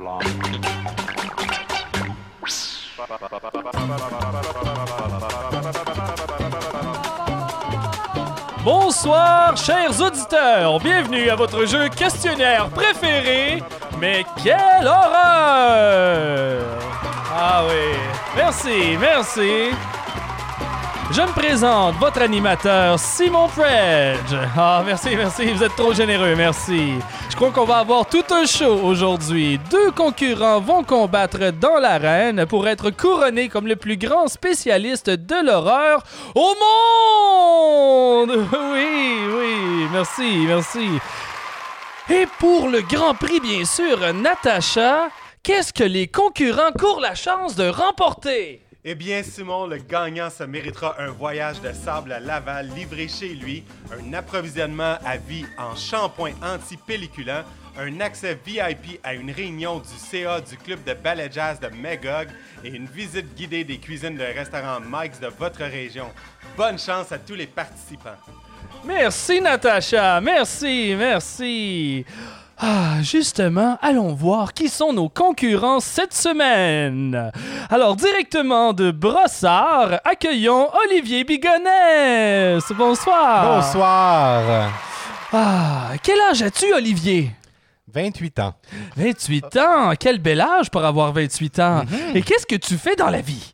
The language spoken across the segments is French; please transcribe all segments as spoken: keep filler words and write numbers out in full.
Bonsoir, chers auditeurs. Bienvenue à votre jeu questionnaire préféré. Mais quelle horreur! Ah oui, merci, merci. Je me présente, votre animateur, Simon Fredge. Ah, merci, merci, vous êtes trop généreux, merci. Je crois qu'on va avoir tout un show aujourd'hui. Deux concurrents vont combattre dans l'arène pour être couronnés comme le plus grand spécialiste de l'horreur au monde! Oui, oui, merci, merci. Et pour le Grand Prix, bien sûr, Natacha, qu'est-ce que les concurrents courent la chance de remporter? Eh bien, Simon, le gagnant se méritera un voyage de sable à Laval livré chez lui, un approvisionnement à vie en shampoing anti-pelliculant, un accès V I P à une réunion du C A du club de ballet jazz de Magog et une visite guidée des cuisines de restaurant Mike's de votre région. Bonne chance à tous les participants. Merci, Natacha. Merci, merci. Ah, justement, allons voir qui sont nos concurrents cette semaine. Alors, directement de Brossard, accueillons Olivier Bigonès. Bonsoir. Bonsoir. Ah, quel âge as-tu, Olivier? vingt-huit ans. vingt-huit ans? Quel bel âge pour avoir vingt-huit ans. Mm-hmm. Et qu'est-ce que tu fais dans la vie?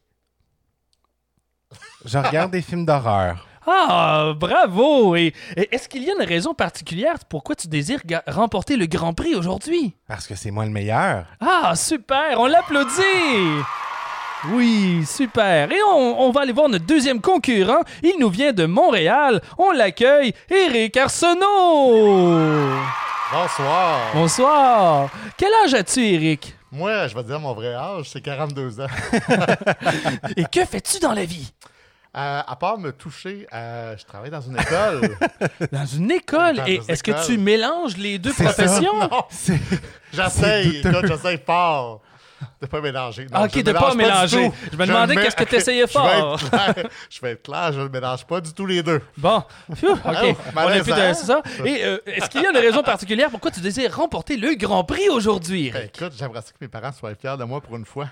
Je regarde des films d'horreur. Ah, bravo! Et, et est-ce qu'il y a une raison particulière pourquoi tu désires ga- remporter le Grand Prix aujourd'hui? Parce que c'est moi le meilleur. Ah, super! On l'applaudit! Oui, super! Et on, on va aller voir notre deuxième concurrent. Il nous vient de Montréal. On l'accueille, Éric Arsenault! Bonsoir! Bonsoir! Quel âge as-tu, Éric? Moi, je vais te dire mon vrai âge, c'est quarante-deux ans. Et que fais-tu dans la vie? Euh, à part me toucher, euh, je travaille dans une école. Dans une école? Dans Et une est-ce école. que tu mélanges les deux C'est professions? ça, non. C'est... J'essaye, c'est écoute, j'essaye fort de pas mélanger. Non, Ah, ok, je de mélange pas mélanger. du tout. Je me demandais mets- qu'est-ce que t'essayais fort. Je vais être clair, je vais être clair, je ne mélange pas du tout les deux. Bon, Phew, OK. Ah, On a plus de... malaisant. C'est ça. Et euh, est-ce qu'il y a une raison particulière pourquoi tu désires remporter le Grand Prix aujourd'hui? Ben, écoute, j'aimerais ça que mes parents soient fiers de moi pour une fois.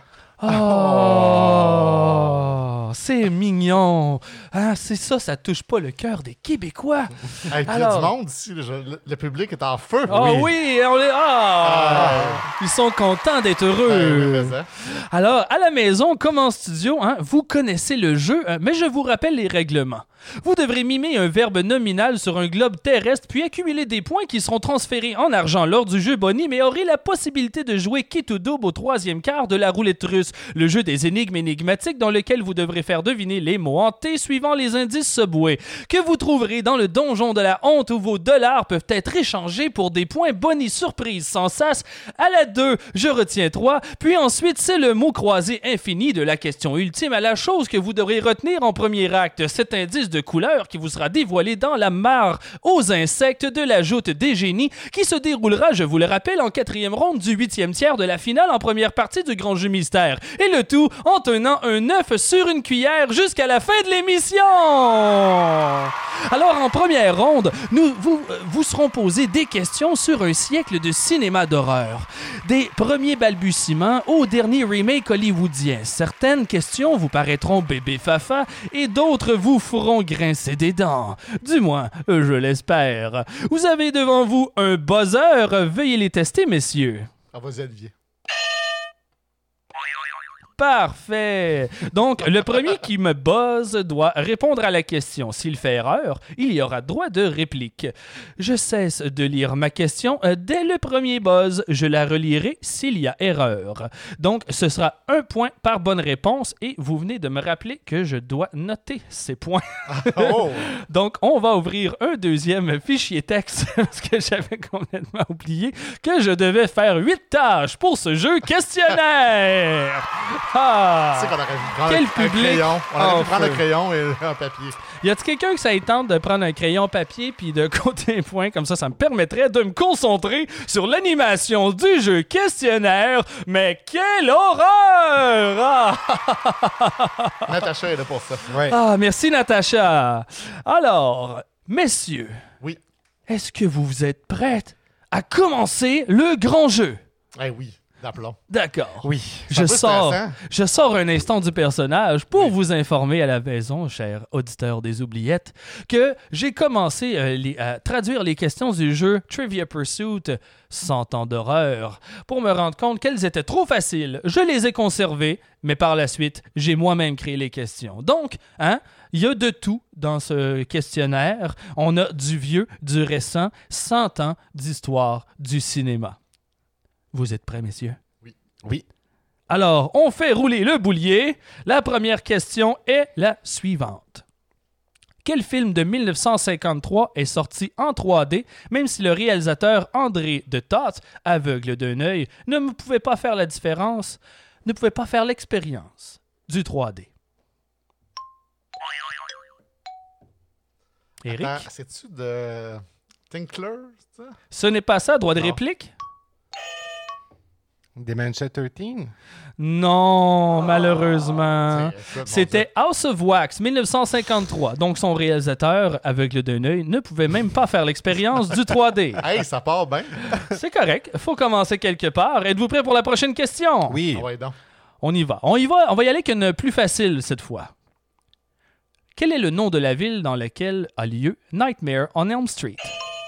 Oh, c'est mignon. Ah, c'est ça, ça touche pas le cœur des Québécois. Hey, puis il y a Alors- du monde ici, le, le- le public est en feu. Oh oui, on les... Ah, Ah. ils sont contents d'être Ben, heureux. oui, mais ça. Alors, à la maison comme en studio, hein, vous connaissez le jeu, euh, mais je vous rappelle les règlements. Vous devrez mimer un verbe nominal sur un globe terrestre, puis accumuler des points qui seront transférés en argent lors du jeu Bonnie, mais aurez la possibilité de jouer quitte ou double au troisième quart de la roulette russe, le jeu des énigmes énigmatiques dans lequel vous devrez faire deviner les mots hantés suivant les indices Subway, que vous trouverez dans le donjon de la honte où vos dollars peuvent être échangés pour des points Bonnie surprise sans sas. À la deux, je retiens trois, puis ensuite c'est le mot croisé infini de la question ultime à la chose que vous devrez retenir en premier acte, cet indice de couleur qui vous sera dévoilé dans la mare aux insectes de la joute des génies qui se déroulera, je vous le rappelle, en quatrième ronde du huitième tiers de la finale en première partie du Grand Jeu Mystère. Et le tout en tenant un œuf sur une cuillère jusqu'à la fin de l'émission. Alors, en première ronde, nous vous, vous serons posés des questions sur un siècle de cinéma d'horreur. Des premiers balbutiements au dernier remake hollywoodien. Certaines questions vous paraîtront bébé fafa et d'autres vous feront grincer des dents. Du moins, je l'espère. Vous avez devant vous un buzzer. Veuillez les tester, messieurs. Ah, vas-y, Olivier. Parfait. Donc, le premier qui me buzz doit répondre à la question. S'il fait erreur, il y aura droit de réplique. Je cesse de lire ma question. Dès le premier buzz, je la relirai s'il y a erreur. Donc, ce sera un point par bonne réponse et vous venez de me rappeler que je dois noter ces points. Oh! Donc, on va ouvrir un deuxième fichier texte parce que j'avais complètement oublié que je devais faire huit tâches pour ce jeu questionnaire. Ah! Tu sais qu'on aurait dû prendre Quel un, un public crayon. On aurait en dû prendre feu. un crayon et un papier. Y a-t-il quelqu'un que ça ait tente de prendre un crayon papier puis de compter un point comme ça, ça me permettrait de me concentrer sur l'animation du jeu questionnaire. Mais quelle horreur! Ah! Natacha est là pour ça. Ouais. Ah, merci Natacha. Alors, messieurs, Oui. est-ce que vous êtes prêtes à commencer le grand jeu? Eh oui. d'aplomb. D'accord. Oui. C'est un Je peu sors, stressant. je sors un instant du personnage pour Oui. vous informer à la maison, chers auditeurs des oubliettes, que j'ai commencé euh, les- à traduire les questions du jeu Trivia Pursuit cent ans d'horreur pour me rendre compte qu'elles étaient trop faciles. Je les ai conservées, mais par la suite, j'ai moi-même créé les questions. Donc, hein, il y a de tout dans ce questionnaire. On a du vieux, du récent, cent ans d'histoire du cinéma. Vous êtes prêts, messieurs? Oui. Alors, on fait rouler le boulier. La première question est la suivante. Quel film de mille neuf cent cinquante-trois est sorti en trois D, même si le réalisateur André de Toth, aveugle d'un œil, ne me pouvait pas faire la différence, ne pouvait pas faire l'expérience du trois D? Éric? Attends, c'est-tu de Tinkler, c'est ça? Ce n'est pas ça, droit de Non. réplique? Dementia treize? Non, malheureusement. C'est- écoute, mon C'était House of Wax, mille neuf cent cinquante-trois. Donc, son réalisateur, aveugle d'un œil, ne pouvait même pas faire l'expérience du trois D. Dieu. Hey, ça part bien. C'est correct. Faut commencer quelque part. Êtes-vous prêt pour la prochaine question? Oui. Ah ouais, donc. On y va. On y va. On va y aller avec une plus facile cette fois. Quel est le nom de la ville dans laquelle a lieu Nightmare on Elm Street?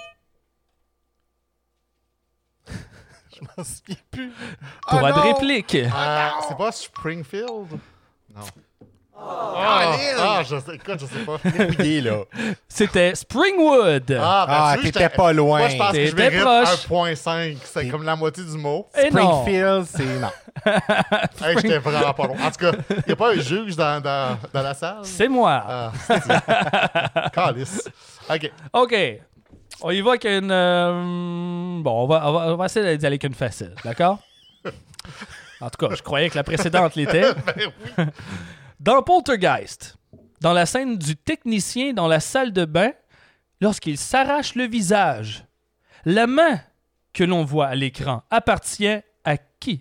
Je m'en souviens plus. Droit Oh de non! réplique. Euh, c'est pas Springfield? Non. Ah, ah, je sais, écoute, je sais pas. Fouillé, là. C'était Springwood. Ah, ben, Ah, tu sais, t'étais j'étais- pas loin. Moi, je pense que je T'étais mérite proche. un virgule cinq. C'est T'es- comme la moitié du mot. Et non. Springfield, c'est non. Hey, j'étais vraiment pas loin. En tout cas, il n'y a pas un juge dans, dans, dans la salle? C'est moi. Ah, c'est Calice. OK. OK. On y va avec une... euh, Bon, on va, on, va, on va essayer d'y aller avec une facile. D'accord? En tout cas, je croyais que la précédente l'était. Dans Poltergeist, dans la scène du technicien dans la salle de bain, lorsqu'il s'arrache le visage, la main que l'on voit à l'écran appartient à qui?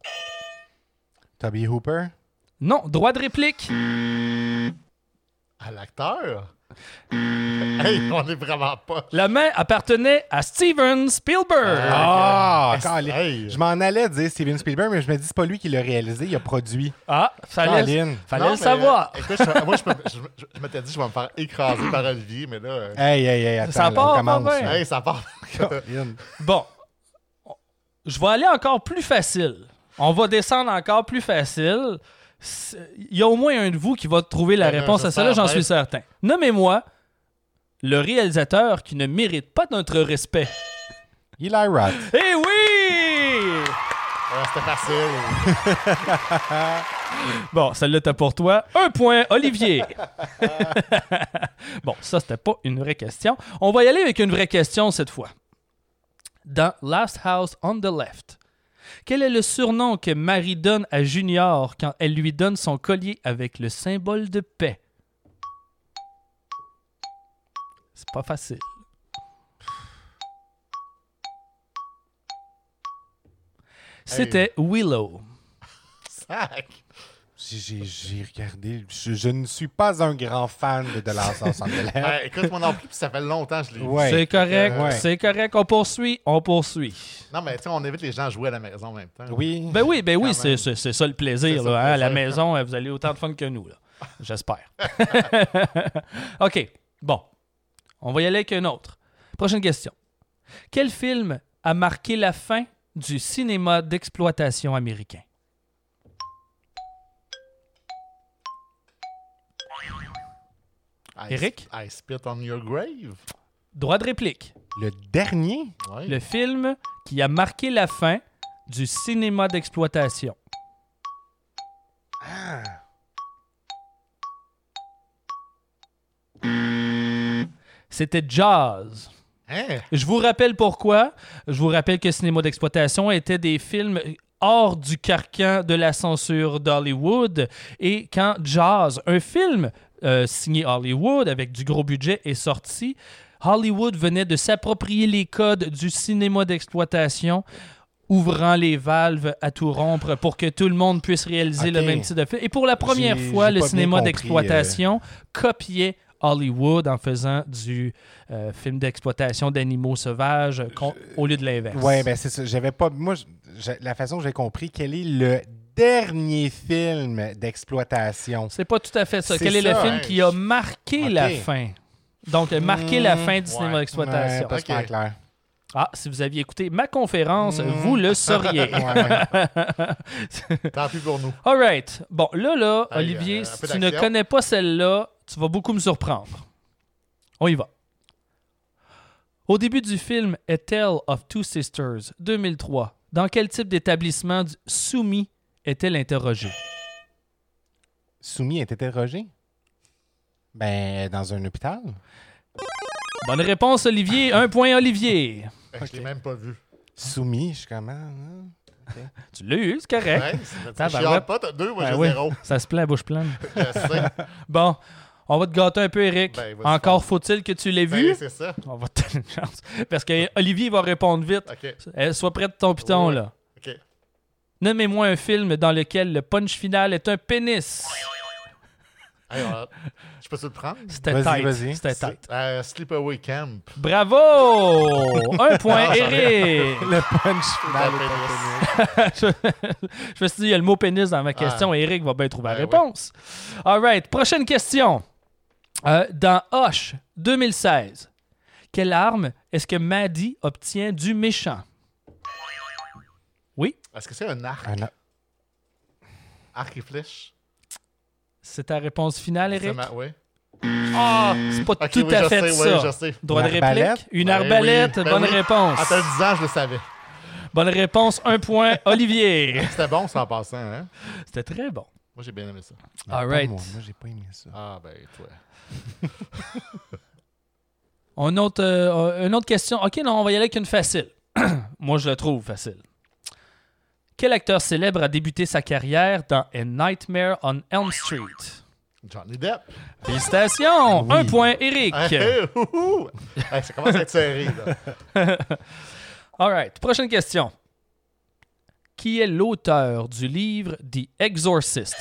Toby Hooper? Non, droit de réplique. À l'acteur? Hey, on est vraiment pas. La main appartenait à Steven Spielberg. Ah, Hey, Colin. hey. Je m'en allais dire Steven Spielberg, mais je me dis c'est pas lui qui l'a réalisé, il a produit. Ah, fallait, Colin. fallait Non, le mais, savoir. euh, écoute, je, moi, je, me- je, je- je m'étais dit, je vais me faire écraser par Olivier, mais là. euh, Hey, hey, hey, attends, Ça là, part on pas commence. bien. là. hey, ça part. Colin. Bon, je vais aller encore plus facile. On va descendre encore plus facile. C'est- Il y a au moins un de vous qui va trouver la Ben, réponse à j'espère celle-là, j'en bien. suis certain. Nommez-moi le réalisateur qui ne mérite pas notre respect. Eli Roth. Eh oui! Ouais, c'était facile. Bon, celle-là, t'as pour toi. Un point, Olivier. Bon, ça, c'était pas une vraie question. On va y aller avec une vraie question cette fois. Dans Last House on the Left, quel est le surnom que Marie donne à Junior quand elle lui donne son collier avec le symbole de paix? C'est pas facile. C'était Willow. Sac. J'ai- J'ai j'ai regardé. Je, je ne suis pas un grand fan de The Last House on the Left. Ben, écoute, moi non plus, puis ça fait longtemps que je l'ai vu. Ouais. C'est correct, Ouais. c'est correct. On poursuit, on poursuit. Non, mais tu sais, on évite les gens à jouer à la maison en même temps. Oui. Ben oui, ben oui, Quand c'est, même. c'est, c'est ça le plaisir. C'est ça là, le hein. À la plaisir. maison, euh, vous allez autant de fun que nous. Là. J'espère. OK, bon. On va y aller avec un autre. Prochaine question. Quel film a marqué la fin du cinéma d'exploitation américain? I, Éric? I spit on your grave. Droit de réplique. Le dernier? Ouais. Le film qui a marqué la fin du cinéma d'exploitation. Ah. C'était Jaws. Hein? Je vous rappelle pourquoi. Je vous rappelle que cinéma d'exploitation était des films hors du carcan de la censure d'Hollywood. Et quand Jaws, un film euh, signé Hollywood avec du gros budget, est sorti, Hollywood venait de s'approprier les codes du cinéma d'exploitation, ouvrant les valves à tout rompre pour que tout le monde puisse réaliser Ok. le même type de film. Et pour la première J'ai- fois, j'ai le pas bien cinéma compris, d'exploitation copiait Hollywood en faisant du euh, film d'exploitation d'animaux sauvages con- au lieu de l'inverse. Oui, ben c'est ça. J'avais pas. Moi, je- la façon que j'ai compris, quel est le dernier film d'exploitation? C'est pas tout à fait ça. C'est Quel est le ça, film hein. qui a marqué Ok. la fin? Donc, marqué la fin du cinéma ouais. d'exploitation. Ouais, pas super Ok. clair. Ah, si vous aviez écouté ma conférence, Mm. vous le sauriez. Ouais. Tant pis pour nous. All right. Bon, là, là, Hey, Olivier, euh, un si peu tu ne d'action. connais pas celle-là, tu vas beaucoup me surprendre. On y va. Au début du film A Tale of Two Sisters, deux mille trois, dans quel type d'établissement du Sumi est-elle interrogée? Soumis est interrogé? Ben, dans un hôpital? Bonne réponse, Olivier. Un point, Olivier. Je l'ai même pas vu. Soumis, je suis comment? hein? Tu l'as eu, c'est correct. Ouais, c'est- Ah, je ben chiale ouais. pas, t'as deux, moi Ben j'ai oui, zéro. ça se plaît à bouche pleine. Je sais. Bon, on va te gâter un peu, Eric. Ben, vas-y, Encore fort. faut-il que tu l'aies Ben, vu. c'est ça. On va te donner une chance. Parce que Olivier va répondre vite. OK. Eh, Sois prêt de ton piton, Ouais. là. OK. Nommez-moi un film dans lequel le punch final est un pénis. Hey, alors, je peux te le prendre? C'était Vas-y, tight. vas-y. C'était tight. Euh, Sleepaway Camp. Bravo! Un point, Non, j'en ai- Eric. Le punch final Le est un pénis. je, je me suis dit, il y a le mot pénis dans ma question. Eric va bien trouver la Ben réponse. All right. Prochaine question. Euh, dans Hush, deux mille seize, quelle arme est-ce que Maddie obtient du méchant? Oui, Est-ce que c'est un arc? Un a- Arc et flèche? c'est ta réponse finale, C'est Eric? ma- Oui. Ah, c'est pas Ok, tout oui, à je fait sais, ça. oui, je sais. Droit de Une réplique? arbalète? Une Ben arbalète, oui, ben bonne oui. réponse. À dix ans, je le savais. Bonne réponse, un point, Olivier. C'était bon, ça en passant, hein? C'était très bon. Moi, j'ai bien aimé ça. All Pas right. Moi, moi j'ai pas aimé ça. Ah, ben, toi. Une autre, euh, une autre question. OK, non, on va y aller avec une facile. Moi, je la trouve facile. Quel acteur célèbre a débuté sa carrière dans A Nightmare on Elm Street? Johnny Depp. Félicitations! Oui. Un point, Eric. Hey, hey, ouhou. Hey, ça commence à être serré, là. All right. Prochaine question. Qui est l'auteur du livre The Exorcist?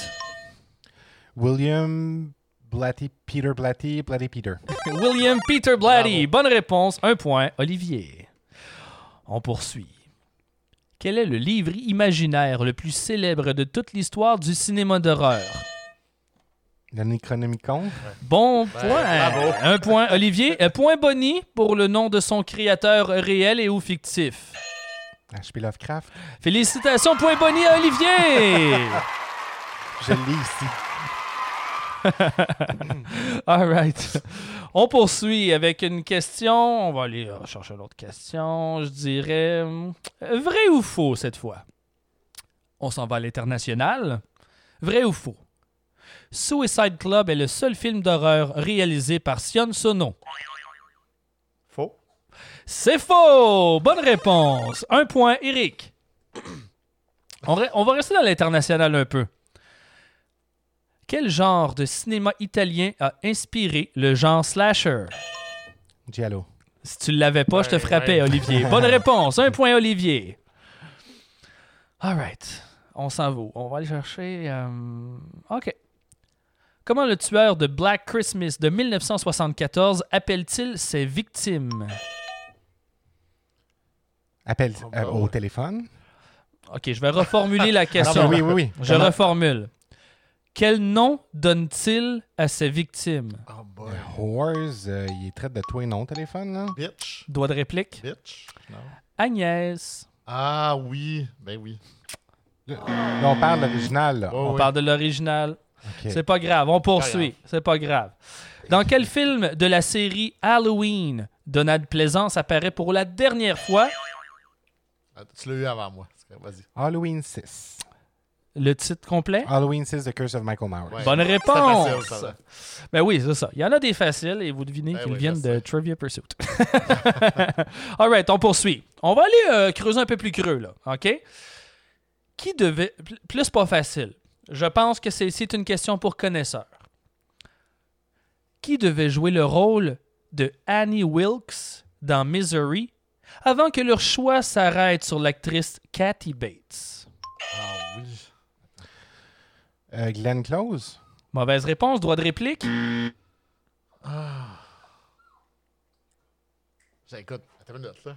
William Blatty, Peter Blatty, Blatty Peter. William Peter Blatty. Bravo. Bonne réponse. Un point, Olivier. On poursuit. Quel est le livre imaginaire le plus célèbre de toute l'histoire du cinéma d'horreur? Le Necronomicon. Bon Ben, point. bravo. Un point, Olivier. Un point Bonnie pour le nom de son créateur réel et ou fictif. H P Lovecraft. Félicitations, point Bonnie à Olivier. Je l'ai ici. All right. On poursuit avec une question. On va aller euh, chercher l'autre question. Je dirais euh, vrai ou faux cette fois? On s'en va à l'international. Vrai ou faux? Suicide Club est le seul film d'horreur réalisé par Sion Sono. Faux. C'est faux! Bonne réponse. Un point, Eric. On, re- on va rester dans l'international un peu. Quel genre de cinéma italien a inspiré le genre slasher? Giallo. Si tu ne l'avais pas, je te Ouais, frappais, ouais. Olivier. Bonne réponse. Un point, Olivier. All right. On s'en va. On va aller chercher... euh, OK. Comment le tueur de Black Christmas de dix-neuf cent soixante-quatorze appelle-t-il ses victimes? Appelle Oh, euh, bah, au ouais. téléphone. OK, je vais reformuler la Ah, question. ben oui, oui, oui. Je Comment- reformule. Quel nom donne-t-il à ses victimes? Oh boy. Whores, euh, il traite de toi et non au téléphone, là. Bitch. Doigt de réplique? Bitch. Non. Agnès. Ah oui. Ben oui. Là, là, on parle de l'original, là. Oh, On oui. parle de l'original. Ok. C'est pas grave, on poursuit. Pas C'est pas grave. Dans quel film de la série Halloween Donald Pleasance apparaît pour la dernière fois? Ah, tu l'as eu avant moi. Vas-y. Halloween six. Le titre complet? Halloween six, The Curse of Michael Myers. Ouais. Bonne C'était réponse! facile, ça, là. Ben oui, c'est ça. Il y en a des faciles et vous devinez Ben qu'ils oui, viennent je de sais. Trivia Pursuit. All right, on poursuit. On va aller euh, creuser un peu plus creux, là. OK? Qui devait... pl- Plus pas facile. Je pense que c'est c'est une question pour connaisseurs. Qui devait jouer le rôle de Annie Wilkes dans Misery avant que leur choix s'arrête sur l'actrice Kathy Bates? Ah oui. Euh, Glenn Close. Mauvaise réponse, droit de réplique? Ah. Écoute, attends une minute, là.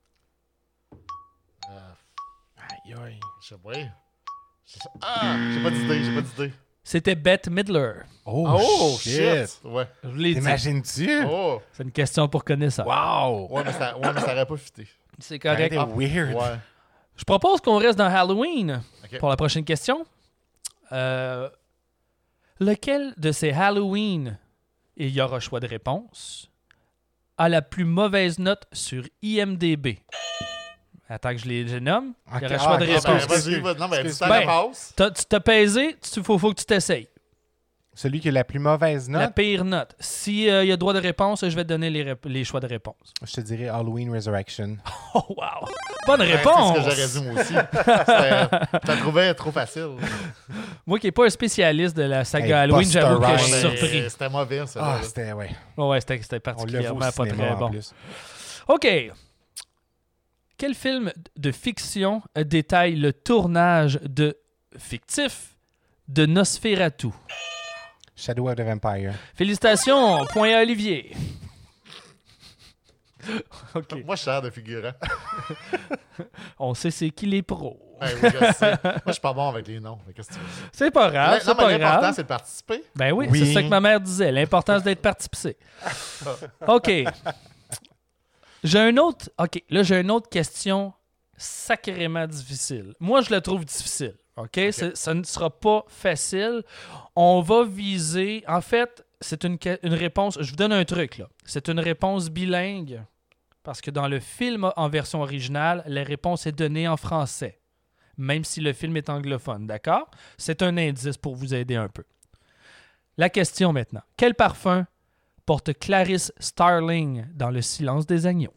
Euh, Aïe, aïe. je sais pas. Je sais- Ah! J'ai pas d'idée, j'ai pas d'idée. C'était Bette Midler. Oh, Oh, shit. shit! Ouais. Je vous l'ai dit. T'imagines-tu? Oh! C'est une question pour connaisseur. Wow! Ouais, mais ça, ouais, mais ça aurait pas fité. C'est Ça aurait correct. été weird. Ouais. Je propose qu'on reste dans Halloween Ok. pour la prochaine question. Euh, lequel de ces Halloween, et il y aura choix de réponse, a la plus mauvaise note sur I M D B? Attends que je les je les nomme. Il y Ok, aura choix ah, de ok, réponse. Ben, excuse- vas-y, vas- non, mais dis excuse- ta Ben, réponse. T'as- tu t'as pesé, il faut, faut que tu t'essayes. Celui qui a la plus mauvaise La note, pire note. S'il y a droit de réponse, je vais te donner les, rép- les choix de réponse. je te dirais Halloween Resurrection. Oh, wow! Bonne Ben, réponse! c'est ce que j'aurais dit moi aussi. C'était- Je la trouvais trop facile. Moi qui n'ai pas un spécialiste de la saga Hey, Halloween, Busta j'avoue que je suis Rhymes. surpris. Mais C'était mauvais, ça. Ah, là. c'était, ouais. Oh, ouais, c'était c'était On l'a vu au particulièrement pas cinéma très en bon. plus. OK. Quel film de fiction détaille le tournage de fictif de Nosferatu? Shadow of the Vampire. Félicitations, point à Olivier. OK. Moi, je suis l'air de figurant. On sait c'est qui les pros. Ben oui, je sais. Moi, je suis pas bon avec les noms. Mais qu'est-ce que tu veux? C'est pas grave, Non, Ah, c'est mais pas l'important, grave. c'est de participer. Ben oui, Oui. c'est ça que ma mère disait. L'important, c'est d'être participé. OK. J'ai un autre... OK, là, j'ai une autre question sacrément difficile. Moi, je la trouve difficile. OK? C'est- Ça ne sera pas facile. On va viser... En fait, c'est une, que- une réponse... Je vous donne un truc, là. C'est une réponse bilingue. Parce que dans le film en version originale, la réponse est donnée en français. Même si le film est anglophone, d'accord? C'est un indice pour vous aider un peu. La question maintenant. Quel parfum porte Clarice Starling dans Le silence des agneaux?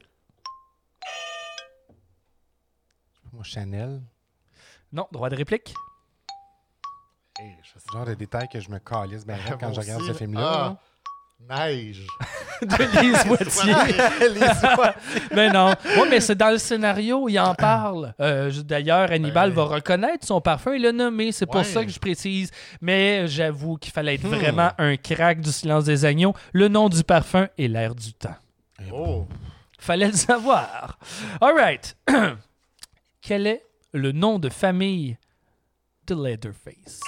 Moi, Chanel. Non, droit de réplique? Hey, je sais C'est le genre de détail que je me calisse ben raide quand Moi je regarde aussi, ce film-là. ah, neige. De Lise Wattier. Les Mais non. Oui, mais c'est dans le scénario, il en parle. Euh, je- D'ailleurs, Hannibal Ben. va reconnaître son parfum et le nommer. C'est pour Ouais. ça que je précise. Mais j'avoue qu'il fallait être vraiment un crack du silence des agneaux. Le nom du parfum et l'air du temps. Oh, Fallait le savoir. All right. Quel est le nom de famille de Leatherface?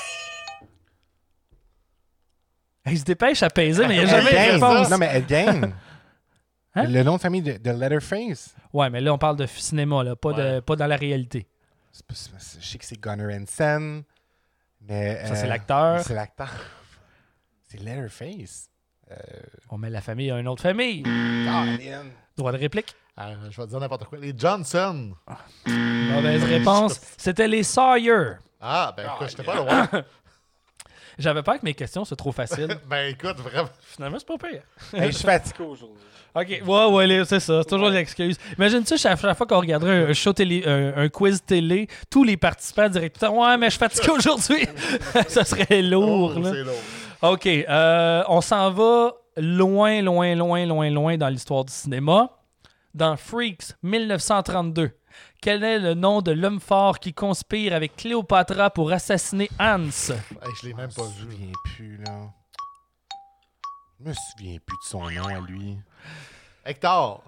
Il se dépêche à peser, mais il n'y a Elle jamais de gagne. réponse. Non, mais elle gagne. Hein? Le nom de famille de, de Leatherface. Ouais, mais là, on parle de cinéma, là, pas, de, Ouais. pas dans la réalité. C'est pas- c'est- c'est- Je sais que c'est Gunnar Hansen. Mais, Ça, c'est euh, l'acteur. C'est l'acteur. C'est Leatherface. Euh, On met la famille à une autre famille. Colin. Droit de réplique? ah, je vais te dire n'importe quoi. Les Johnson. Mauvaise réponse. C'était les Sawyer. Ah, ben écoute, j'étais pas loin. J'avais peur que mes questions soient trop faciles. Ben écoute, vraiment. Finalement, c'est pas pire. Hey, je suis fatigué aujourd'hui. OK, ouais, ouais, les- c'est ça. C'est toujours l'excuse. Imagine-tu, chaque, chaque fois qu'on regarderait un, show télé, un, un quiz télé, tous les participants diraient tout le temps, ouais, mais je suis fatigué aujourd'hui. Ça serait lourd, Oh, là. c'est lourd. OK, euh, on s'en va loin, loin, loin, loin, loin dans l'histoire du cinéma. Dans Freaks, dix-neuf cent trente-deux, quel est le nom de l'homme fort qui conspire avec Cléopâtra pour assassiner Hans? Hey, je l'ai même pas Je me vu. souviens plus, là. Je me souviens plus de son nom à lui. Hector.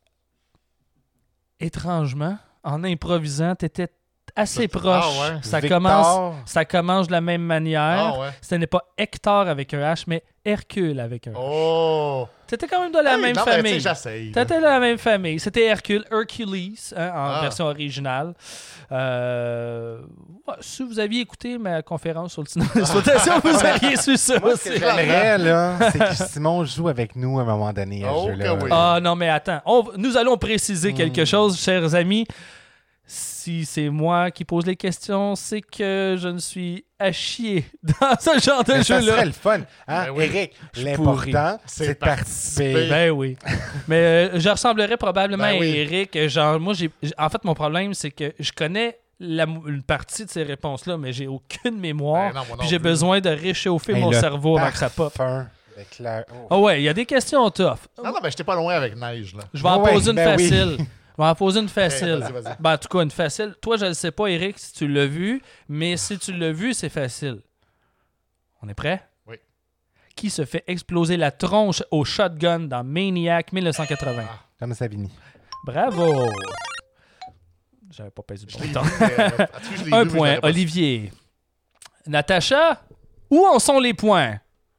Étrangement, en improvisant, t'étais assez Ah, proche. ouais. Ça, Victor. commence, ça commence de la même manière. Ah ouais. Ce n'est pas Hector avec un H, mais Hercule avec un H. Oh. T'étais quand même de la Hey, même non, mais tu sais, famille. j'essaye. là. T'étais de la même famille. C'était Hercule, Hercules, hein, en Ah. version originale. Euh, ouais, si vous aviez écouté ma conférence sur le cinéma d'exploitation, vous auriez su ça Moi, ce aussi. que j'aimerais, là, c'est que Simon joue avec nous à un moment donné à Oh, ce jeu-là. que oui. Ah non, mais attends. On- nous allons préciser Hmm. quelque chose, chers amis. Si c'est moi qui pose les questions, c'est que je ne suis à chier dans ce genre de Mais ça jeu-là. serait le fun. Hein? Ben oui. Eric, Je l'important, C'est c'est de participer. participer. Ben oui. Mais euh, je ressemblerais probablement Ben à oui. Eric. Genre, moi, j'ai. En fait, mon problème, c'est que je connais la, mo- une partie de ces réponses-là, mais j'ai aucune mémoire. Ben non, moi non Puis j'ai plus. besoin de réchauffer Hey, mon le cerveau avant que ça pop. parfum avec la- oh. Ah ouais, il y a des questions tough. Non, non, mais j'étais pas loin avec neige, là. Je vais en Ouais, poser une ben oui. facile. Je vais en poser une facile. vas-y, vas-y. Ben, en tout cas, une facile. Toi, je ne sais pas, Eric, si tu l'as vu, mais si tu l'as vu, c'est facile. On est prêt? Oui. qui se fait exploser la tronche au shotgun dans Maniac dix-neuf cent quatre-vingts? Tom Savini. Bravo! J'avais pas pesé Je le l'ai bouton. vu, mais, euh, as-tu vu, je l'ai Un vu, mais point. j'aurais pas- Olivier. Natacha, où en sont les points?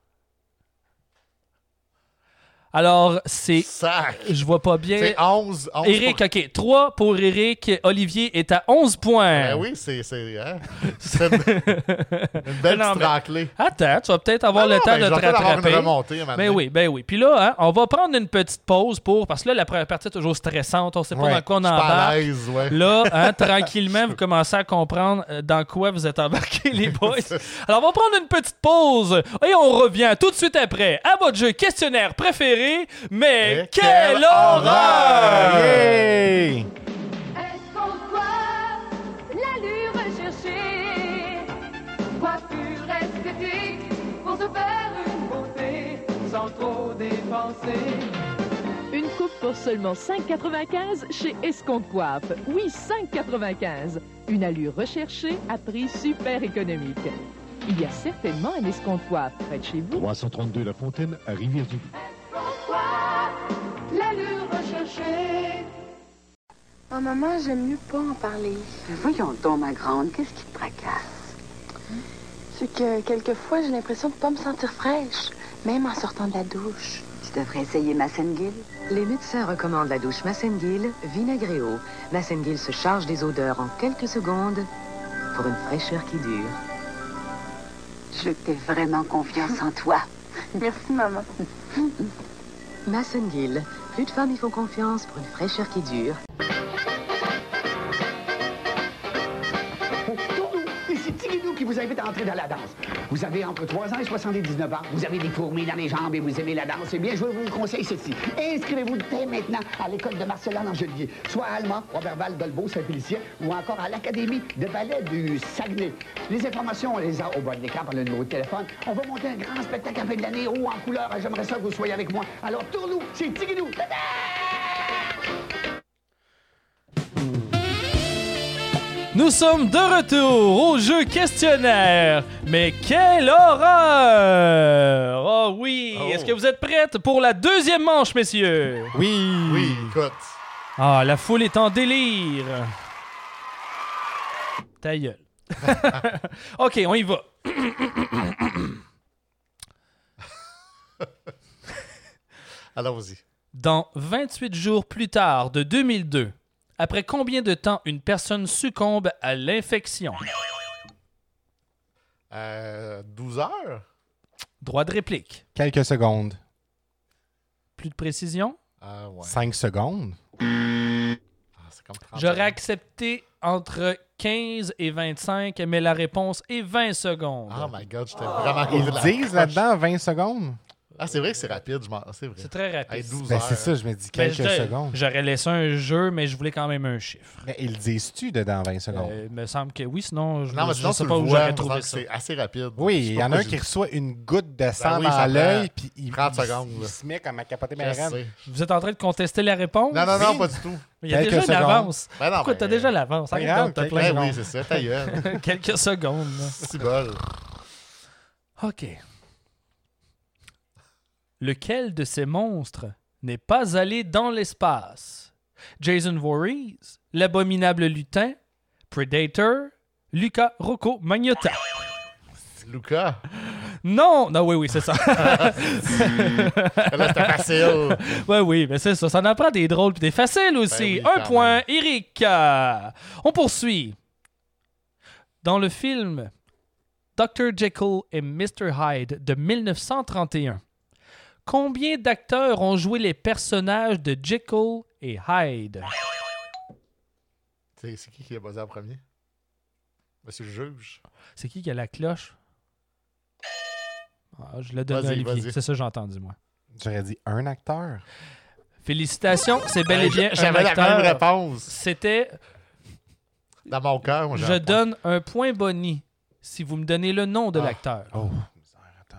Alors, c'est... Sac! Je vois pas bien. C'est onze. onze Éric, pour- OK. trois pour Éric. Olivier est à onze points. Ben oui, c'est... C'est hein? C'est une, une belle Non, petite mais- raclée. Attends, tu vas peut-être avoir Ah le non, temps ben, de je te vais peut-être avoir rattraper. une remontée, un moment Ben donné. oui, ben oui. Puis là, hein, on va prendre une petite pause pour... Parce que là, la première partie est toujours stressante. On sait pas Ouais, dans quoi on Je suis pas à embarque. l'aise, ouais. Là, hein, tranquillement, vous commencez à comprendre euh, dans quoi vous êtes embarqués, les boys. Alors, on va prendre une petite pause et on revient tout de suite après à votre jeu questionnaire préféré. Mais Et quelle quelle horreur! horreur! Yay! Est-ce qu'on voit l'allure recherchée? Coiffure esthétique pour se faire une beauté sans trop dépenser. Une coupe pour seulement cinq virgule quatre-vingt-quinze chez Escompte Coiffe. Oui, cinq virgule quatre-vingt-quinze. Une allure recherchée à prix super économique. Il y a certainement un Escompte Coiffe près de chez vous. trois cent trente-deux La Fontaine à Rivière-du-Loup. Est-ce qu'on voit l'allure recherchée? Oh maman, j'aime mieux pas en parler. Voyons donc, ma grande, qu'est-ce qui te tracasse? C'est que quelquefois, j'ai l'impression de pas me sentir fraîche, même en sortant de la douche. Tu devrais essayer Massengil. Les médecins recommandent la douche Massengil, vinaigre et eau. Massengil se charge des odeurs en quelques secondes pour une fraîcheur qui dure. Je t'ai vraiment confiance en toi. Merci maman. Massengil, plus de femmes y font confiance pour une fraîcheur qui dure. C'est Tigidou qui vous invite à entrer dans la danse. Vous avez entre trois ans et soixante-dix-neuf ans. Vous avez des fourmis dans les jambes et vous aimez la danse. Eh bien, je vous conseille ceci. Inscrivez-vous dès maintenant à l'école de Marcelin Angelier, soit à Allemand, Roberval, Dolbeau, Saint-Félicien, ou encore à l'Académie de ballet du Saguenay. Les informations, on les a au bas de l'écran par le numéro de téléphone. On va monter un grand spectacle à la fin de l'année, haut en couleur. J'aimerais ça que vous soyez avec moi. Alors, tourne-nous, c'est Tigidou. Tata! Nous sommes de retour au jeu questionnaire. Mais quelle horreur! Oh oui! Oh. Est-ce que vous êtes prêtes pour la deuxième manche, messieurs? Oui! Oui, écoute. Ah, la foule est en délire. Ta gueule. OK, on y va. Allons-y. Dans vingt-huit jours plus tard de deux mille deux, après combien de temps une personne succombe à l'infection? Euh, douze heures? Droit de réplique. Quelques secondes. Plus de précision? Ah, ouais. Cinq secondes? Ah, c'est comme trente J'aurais secondes. accepté entre quinze et vingt-cinq, mais la réponse est vingt secondes. Oh my God, j'étais vraiment... Ils de la disent coche. là-dedans vingt secondes? Ah, c'est vrai que c'est rapide, je m'en... C'est vrai. C'est très rapide. Hey, douze Ben, heures. c'est ça, je me dis Ben, quelques je- secondes. J'aurais laissé un jeu, mais je voulais quand même un chiffre. Mais ils disent-tu dedans vingt secondes? Euh, il me semble que oui, sinon je Non, mais je sinon, sais tu pas le où vois, j'aurais me trouvé semble que ça. c'est assez rapide. Oui, Je sais il y pas en a un pourquoi qui j'ai- reçoit une goutte de sang Ben oui, dans ça l'œil, prend puis il, trente il- secondes, il là. se met comme à capoter Je ma reine. sais. Vous êtes en train de contester la réponse? Non, non, non, Oui. pas du tout. Il y a Quelques déjà secondes. l'avance. Ben non, Pourquoi ben, t'as déjà l'avance? pas Arrête grave, donc, t'as quelques plein Ben de oui, c'est ça, ta gueule. quelques secondes. là. C'est bol. OK. Lequel de ces monstres n'est pas allé dans l'espace? Jason Voorhees, l'abominable lutin, Predator, Luca Rocco Magnotta. Lucas. Non! Non, oui, oui, c'est ça. Là, c'était facile. Oui, oui, mais c'est ça. Ça en apprend des drôles et des faciles aussi. Ben oui, Un quand point, même. Eric. Euh, On poursuit. Dans le film docteur Jekyll et mister Hyde de mille neuf cent trente et un, combien d'acteurs ont joué les personnages de Jekyll et Hyde? C'est c'est qui qui a buzzé en premier? Monsieur le juge. C'est qui qui a la cloche? Ah, je le donne à Vas-y, Olivier. vas-y. C'est ça que j'ai entendu, moi. J'aurais dit un acteur. Félicitations, c'est bel et bien un J'avais la acteur. même réponse. C'était... Dans mon cœur, moi, j'ai Je un point. donne un point boni si vous me donnez le nom de Ah. l'acteur. Oh, misère, attends,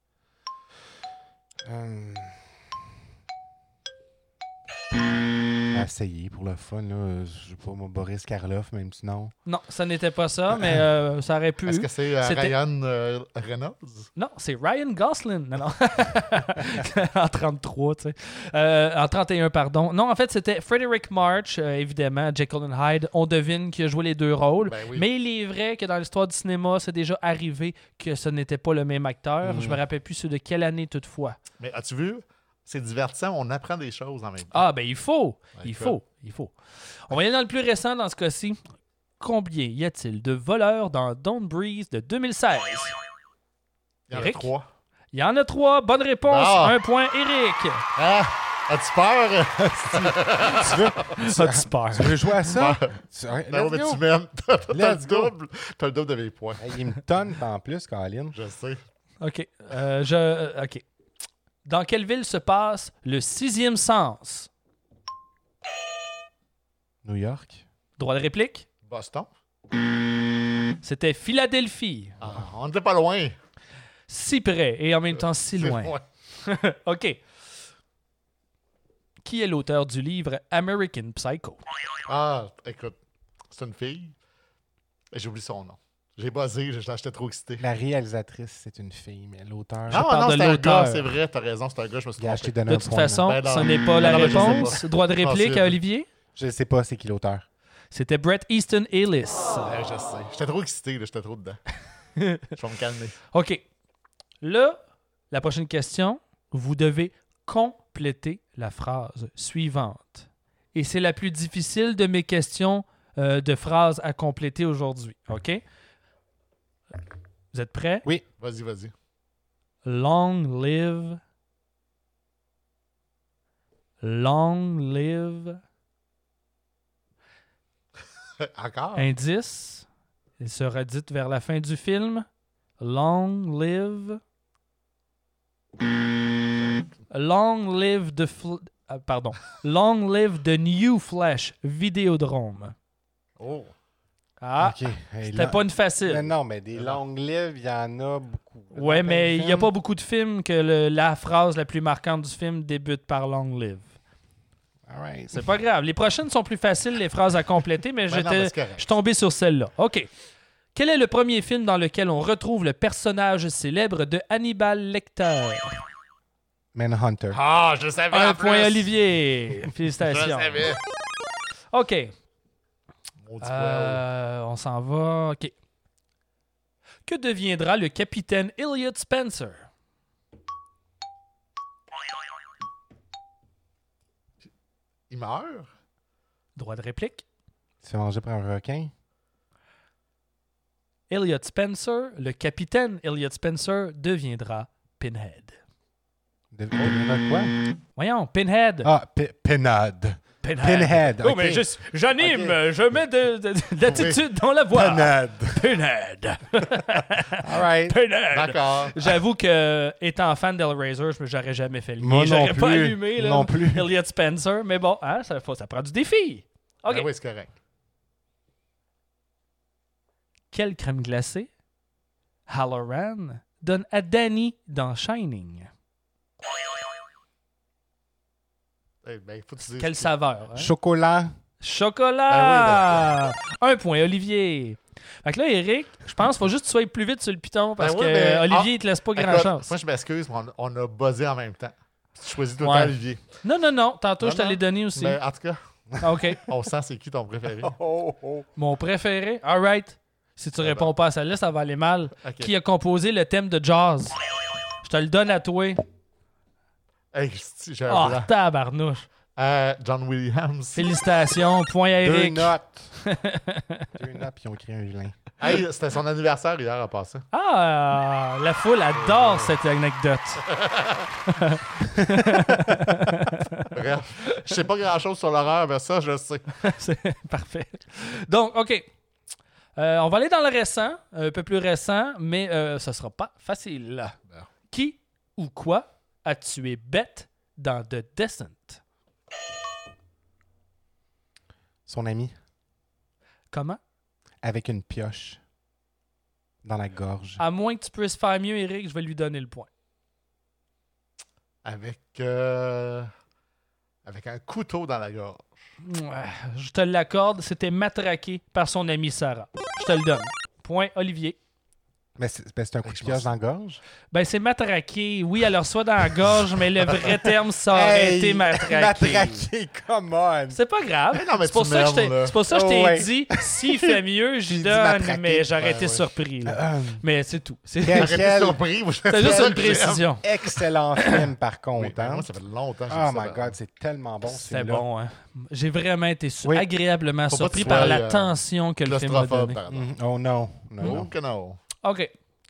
non. Euh, On a essayé pour le fun, là. Je sais pas, moi, Boris Karloff, même si non. Non, ça n'était pas ça, mais euh, ça aurait pu. Est-ce que c'est euh, C'était- Ryan euh, Reynolds? Non, c'est Ryan Gosling. Non, non. En trente-trois, tu sais. Euh, en trente et un, pardon. Non, en fait, c'était Frederick March, euh, évidemment, Jekyll and Hyde. On devine qu'il a joué les deux rôles. Ben oui. Mais il est vrai que dans l'histoire du cinéma, c'est déjà arrivé que ce n'était pas le même acteur. Mm. Je me rappelle plus de quelle année toutefois. Mais as-tu vu? C'est divertissant, on apprend des choses en même temps. Ah, ben il faut. Il écoute. faut. Il faut. On va y aller dans le plus récent dans ce cas-ci. Combien y a-t-il de voleurs dans Don't Breathe de deux mille seize? Il y en a Eric? trois. Il y en a trois. Bonne réponse. Ah. Un point, Eric. Ah! As-tu peur? Tu veux, As-tu peur? tu veux jouer à ça? Ben, Tu- ouais, Ben oui, mais let's tu go. m'aimes. T'as t'as le Let's go. double. T'as le double de mes points. Hey, il me tonne en plus, Colin. Je sais. OK. Euh, je, euh, OK. Dans quelle ville se passe le sixième sens? New York. Droit de réplique? Boston? C'était Philadelphie. Ah, on n'était pas loin. Si près et en même temps si C'est loin. OK. Qui est l'auteur du livre American Psycho? Ah, écoute, c'est une fille. Et j'ai oublié son nom. J'ai buzzé, j'étais trop excité. La réalisatrice, c'est une fille, mais l'auteur... Je Ah parle non, de c'est un l'auteur. gars, c'est vrai, t'as raison, c'est un gars, je me suis Gars, je t'ai trompé. donné De un toute point, là. façon, Ben non. ce n'est pas la Non, non, mais je sais réponse. Droit de Je réplique pensais- à Olivier? Je sais pas c'est qui l'auteur. C'était Bret Easton Ellis. Ouais, je sais. J'étais trop excité, là, j'étais trop dedans. Je vais me calmer. OK. Là, la prochaine question, vous devez compléter la phrase suivante. Et c'est la plus difficile de mes questions euh, de phrases à compléter aujourd'hui. OK? Vous êtes prêts? Oui. Vas-y, vas-y. Long live. Long live. Encore? Indice. Il sera dit vers la fin du film. Long live. Long live the fl- ah, pardon. Long live the new Flash Vidéodrome. Oh. Ah, OK. Hey, c'était là- pas une facile. Mais non, mais des longues livres, il y en a beaucoup. Ouais, Dans mais plein de il n'y a films. pas beaucoup de films que le- la phrase la plus marquante du film débute par Long live. All right. C'est pas grave. Les prochaines sont plus faciles, les phrases à compléter, mais Ben non, j'étais, mais c'est correct. je suis tombé sur celle-là. OK. Quel est le premier film dans lequel on retrouve le personnage célèbre de Hannibal Lecter? Manhunter. Ah, je le savais Un en point, plus. Olivier. Je le Félicitations. savais. OK. Maudit Euh, on s'en va. OK. Que deviendra le capitaine Elliot Spencer? Il meurt? Droit de réplique. Tu fais manger par un requin? Elliot Spencer, le capitaine Elliot Spencer deviendra Pinhead. De- deviendra quoi? Voyons, Pinhead. Ah, Pi- Pinhead. Pinhead. Pinhead, Oh, ok. mais je- j'anime, Ok. je mets de, de- de l'attitude dans la voix. Pinhead. Pinhead. All right. Pinhead. D'accord. J'avoue que, étant fan d'Hellraiser, je j'aurais jamais fait le lien. Moi non J'aurais pas plus. allumé là, Non plus. Elliot Spencer, mais bon, hein, ça, faut- ça prend du défi. OK. Ben oui, c'est correct. Quelle crème glacée Halloran donne à Danny dans Shining? Eh ben, faut que tu dises Quelle qui. saveur? hein? Chocolat. Chocolat! Un point, Olivier. Fait que là, Eric, je pense qu'il faut juste que tu sois plus vite sur le piton parce Ben oui, que mais- Olivier, ah, il te laisse pas Écoute, grand-chance. Moi, je m'excuse, mais on, on a buzzé en même temps. Tu choisis tout le Ouais. temps Olivier. Non, non, non. Tantôt, Non, je te non. l'ai donné aussi. Mais en tout cas, Ah, OK. on sent c'est qui ton préféré. Oh, oh. Mon préféré. All right. Si tu réponds pas à celle-là, ça va aller mal. Ok. Qui a composé le thème de jazz? Je te le donne à toi. Hey, si, j'ai un Ah, blanc. tabarnouche. Euh, John Williams. Félicitations. Point à Deux Eric. notes. Deux notes, puis ils ont créé un vilain. Hey, c'était son anniversaire hier en passant. Ah, la foule adore cette anecdote. Bref, je sais pas grand-chose sur l'horreur, mais ça, je le sais. C'est parfait. Donc, OK. Euh, on va aller dans le récent, un peu plus récent, mais euh, ce sera pas facile. Qui ou quoi a tué Beth dans The Descent? Son ami, Comment? avec une pioche dans la gorge. À moins que tu puisses faire mieux, Eric, je vais lui donner le point. Avec. Euh... Avec un couteau dans la gorge. Ouais, je te l'accorde, c'était matraqué par son amie Sarah. Je te le donne. Point Olivier. Mais c'est, ben, c'est un coup de pioche dans la gorge? Ben, c'est matraqué. Oui, elle reçoit dans la gorge, mais le vrai terme, ça aurait Hey, été matraqué. Matraqué, come on! C'est pas grave. Mais non, mais c'est, pour tu ça que je m'aimes, t'ai, là. c'est pour ça que je t'ai Oh, ouais. dit, s'il fait mieux, j'y J'ai dit donne, matraqué. mais j'aurais Ouais, été ouais. surpris. Là. Euh, Mais c'est tout. C'est, Quel- J'aurais été Quel- surpris. moi, je- c'est juste ça une que j'aime. précision. Excellent film, par Oui, contre. ben, hein? moi, ça fait longtemps que j'ai Oh vu ça, my ben. God, c'est tellement bon, ce C'était film-là. bon, hein. J'ai vraiment été su- Oui. agréablement Faut pas surpris que tu par sois, la euh, tension que le film m'a Claustrophobe, donnée. par exemple. Mhm. Oh non, non, Oh non. que non. OK.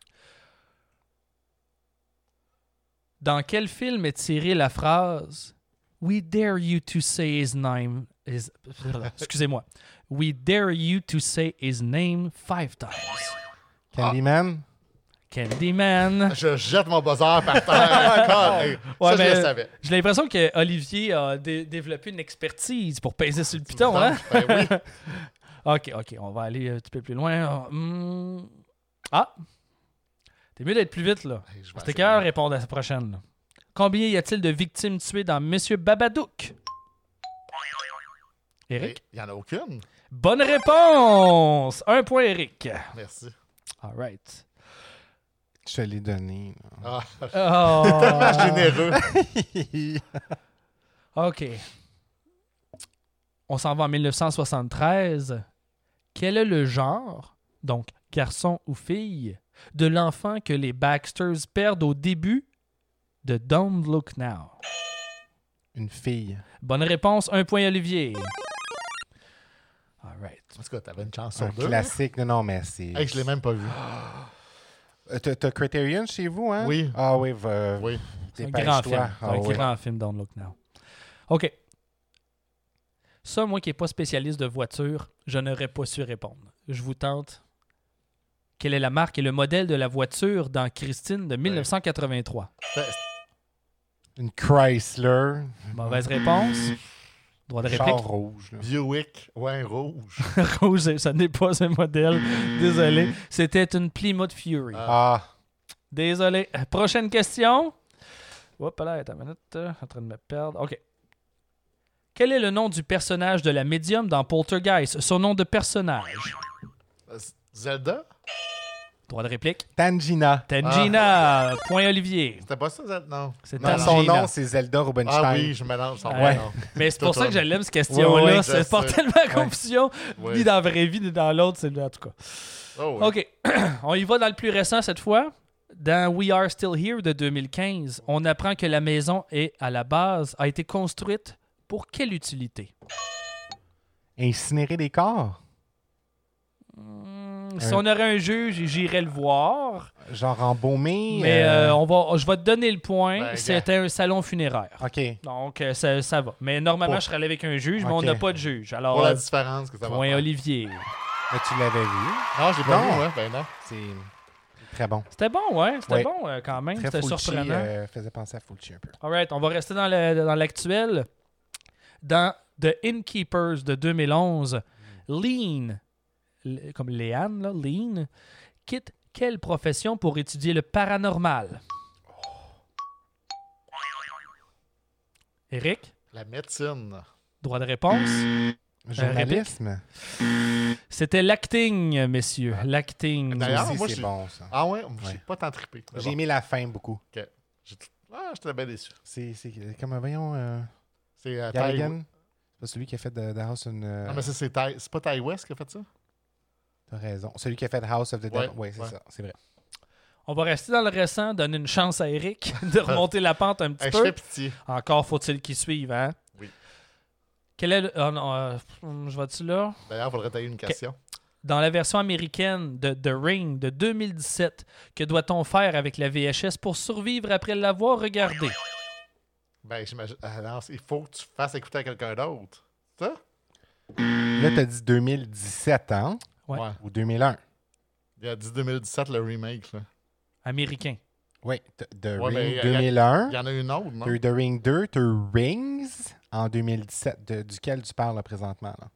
Dans quel film est tirée la phrase « We dare you to say his name... His... Excusez-moi. « We dare you to say his name five times. Candyman? » Candyman. Je jette mon buzzer par terre. God, hey, Ouais, ça, je ben, le savais. J'ai l'impression que Olivier a dé- développé une expertise pour peser sur le piton, hein? Ben oui. OK, OK, on va aller un petit peu plus loin. Hum. Ah! T'es mieux d'être plus vite, là. Hey, je vais C'était essayer. qu'à répondre à la prochaine. Là. Combien y a-t-il de victimes tuées dans Monsieur Babadook? Eric? Il n'y en a aucune. Bonne réponse! Un point, Eric. Merci. All right. Je te l'ai donné. là. Ah, Oh. généreux. OK. On s'en va en dix-neuf cent soixante-treize. Quel est le genre, donc garçon ou fille, de l'enfant que les Baxters perdent au début de Don't Look Now? Une fille. Bonne réponse, un point Olivier. All right. En tout cas, t'avais une chance sur Un deux. classique. Non, non, mais c'est... Hey, je l'ai même pas vu. Euh, T'as, t'as Criterion chez vous, hein? Oui. Ah oui, va, Oui. C'est un grand film. dépêche-toi. C'est Ah un oui. grand film, Don't Look Now. OK. Ça, moi qui n'ai pas spécialiste de voiture, je n'aurais pas su répondre. Je vous tente. Quelle est la marque et le modèle de la voiture dans Christine de dix-neuf cent quatre-vingt-trois? C'était- Une Chrysler. Mauvaise réponse. Droit de Char réplique. rouge. là. Buick, ouais, rouge. Rouge, ça n'est pas un modèle. Désolé. C'était une Plymouth Fury. Ah, Désolé. Prochaine question. Hop là, attends une minute. euh, En train de me perdre. OK. Quel est le nom du personnage de la médium dans Poltergeist? Son nom de personnage. Euh, Zelda? Droit de réplique. Tangina. Tangina. Point Olivier. C'était pas ça, Zelda? Non. C'est Non, Tangina. son nom, c'est Zelda Rubinstein. Ah oui, je mélange son Ouais. nom. Mais c'est pour Tout ça que ça. je l'aime, cette question-là. Ouais, ouais, ça je porte sais. tellement à confusion. Oui. Ni dans la vraie vie, ni dans l'autre. C'est en tout cas. Oh, oui. OK. On y va dans le plus récent cette fois. Dans We Are Still Here de deux mille quinze, on apprend que la maison est, à la base, a été construite pour quelle utilité? Incinérer des corps. Hmm, si on aurait un juge, j'irais le voir. Genre embaumer. Mais euh, euh, on va, je vais te donner le point. Ben, C'était un salon funéraire. OK. Donc, euh, ça, ça va. Mais normalement, Pour- je serais allé avec un juge, mais on Ok. n'a pas de juge. Alors, Pour la euh, différence que ça va point faire. Olivier. Mais tu l'avais vu. Non, je l'ai pas Non. vu, ouais. Ben non. C'est très bon. C'était bon, ouais. C'était Ouais. bon euh, quand même. Très C'était Fulci, surprenant. euh, faisait penser à Fulci un peu. All right, on va rester dans le- dans l'actuel. Dans The Innkeepers de deux mille onze, Lean, l- comme Léane, là, Lean, quitte quelle profession pour étudier le paranormal? Eric, La médecine. droit de réponse? Journalisme. C'était l'acting, messieurs. L'acting. D'ailleurs, Aussi, moi, c'est j'ai- bon, ça. Ah ouais? J'ai Ouais. pas tant trippé. Mais J'ai bon. aimé la fin beaucoup. J'ai- Ah, j'étais bien déçu. C'est, c'est comme, voyons, euh, C'est euh, Ty... Galligan. C'est pas celui qui a fait The, The House on... euh, Non, mais ça, c'est Ty... C'est pas Ty West qui a fait ça? T'as raison. Celui qui a fait House of the Dead. Ouais, Oui, c'est ouais. ça. C'est vrai. On va rester dans le récent, donner une chance à Eric de remonter la pente un petit Hey, je peu. fais pitié. Encore faut-il qu'il suive, hein? Oui. Quel est le... oh non, euh, je vais-tu là? D'ailleurs, il faudrait tailler une question. Dans la version américaine de The Ring de deux mille dix-sept, que doit-on faire avec la V H S pour survivre après l'avoir regardée? Ben, j'imagine. Ah, non, il faut que tu fasses écouter à quelqu'un d'autre. Ça? Là, t'as dit deux mille dix-sept, hein? Ouais. Ou deux mille un? Il a dit deux mille dix-sept, le remake. Là. Américain. Oui. t- The Ouais, mais Ring il y a- deux mille un. Il y en a une autre, non? T'as eu The Ring deux. T'as eu Rings en deux mille dix-sept, de- duquel tu parles là, présentement. Là.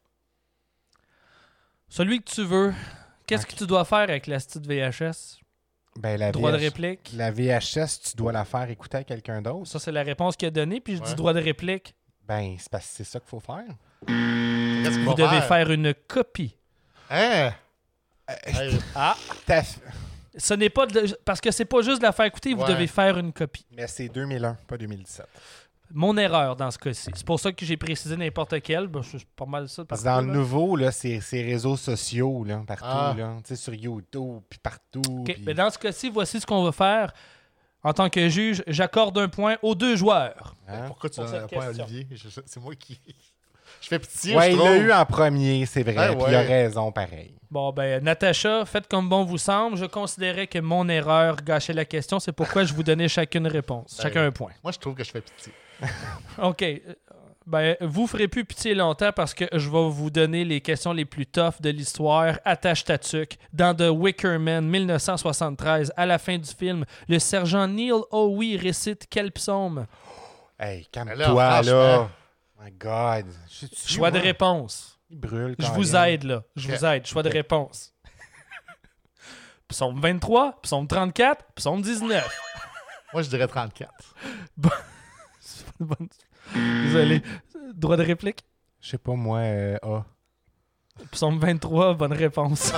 Celui que tu veux. Qu'est-ce Ok. que tu dois faire avec la petite V H S? Ben, la Droit de V H réplique? La V H S, tu dois la faire écouter à quelqu'un d'autre. Ça, c'est la réponse qu'il a donnée. Puis je dis Ouais. droit de réplique. Ben, c'est parce que c'est ça qu'il faut faire. Qu'est-ce qu'il Vous faut devez faire une copie. Hein? Hey, Ah! T'as- Ce n'est pas de- parce que c'est pas juste de la faire écouter, vous Ouais. devez faire une copie. Mais c'est deux mille un, pas deux mille dix-sept. Mon erreur dans ce cas-ci. C'est pour ça que j'ai précisé n'importe quel. Ben, c'est pas mal ça. Parce partout, que dans le là. nouveau, là, c'est c'est réseaux sociaux, là, partout, Ah. là. Tu sais, sur YouTube, puis partout. OK, puis- mais dans ce cas-ci, voici ce qu'on va faire. En tant que juge, j'accorde un point aux deux joueurs. Hein? Pourquoi tu Pour n'en cette as pas, question. Olivier? Je- je- C'est moi qui... Je fais pitié, Ouais, je il trouve. l'a eu en premier, c'est vrai. Ah, Puis il a ouais. raison, pareil. Bon, ben, Natacha, faites comme bon vous semble. Je considérais que mon erreur gâchait la question. C'est pourquoi je vous donnais chacune réponse. Ben, Chacun un point. Moi, je trouve que je fais pitié. OK. Ben, vous ferez plus pitié longtemps parce que je vais vous donner les questions les plus tough de l'histoire. Attache ta tuque. Dans The Wicker Man, dix-neuf cent soixante-treize, à la fin du film, le sergent Neil Howey récite quel psaume? Hey, Mais là, calme-toi, là. franchement. My God. Je suis- Choix de moi. réponse. Il brûle. Je quand vous même. aide, là. Je Ok. vous aide. Choix de Ok. réponse. Psaume vingt-trois, psaume trente-quatre, psaume dix-neuf. Moi, je dirais trente-quatre. C'est pas une bonne- Désolé. Droit de réplique? Je sais pas, moi, euh, A. Psaume vingt-trois, bonne réponse.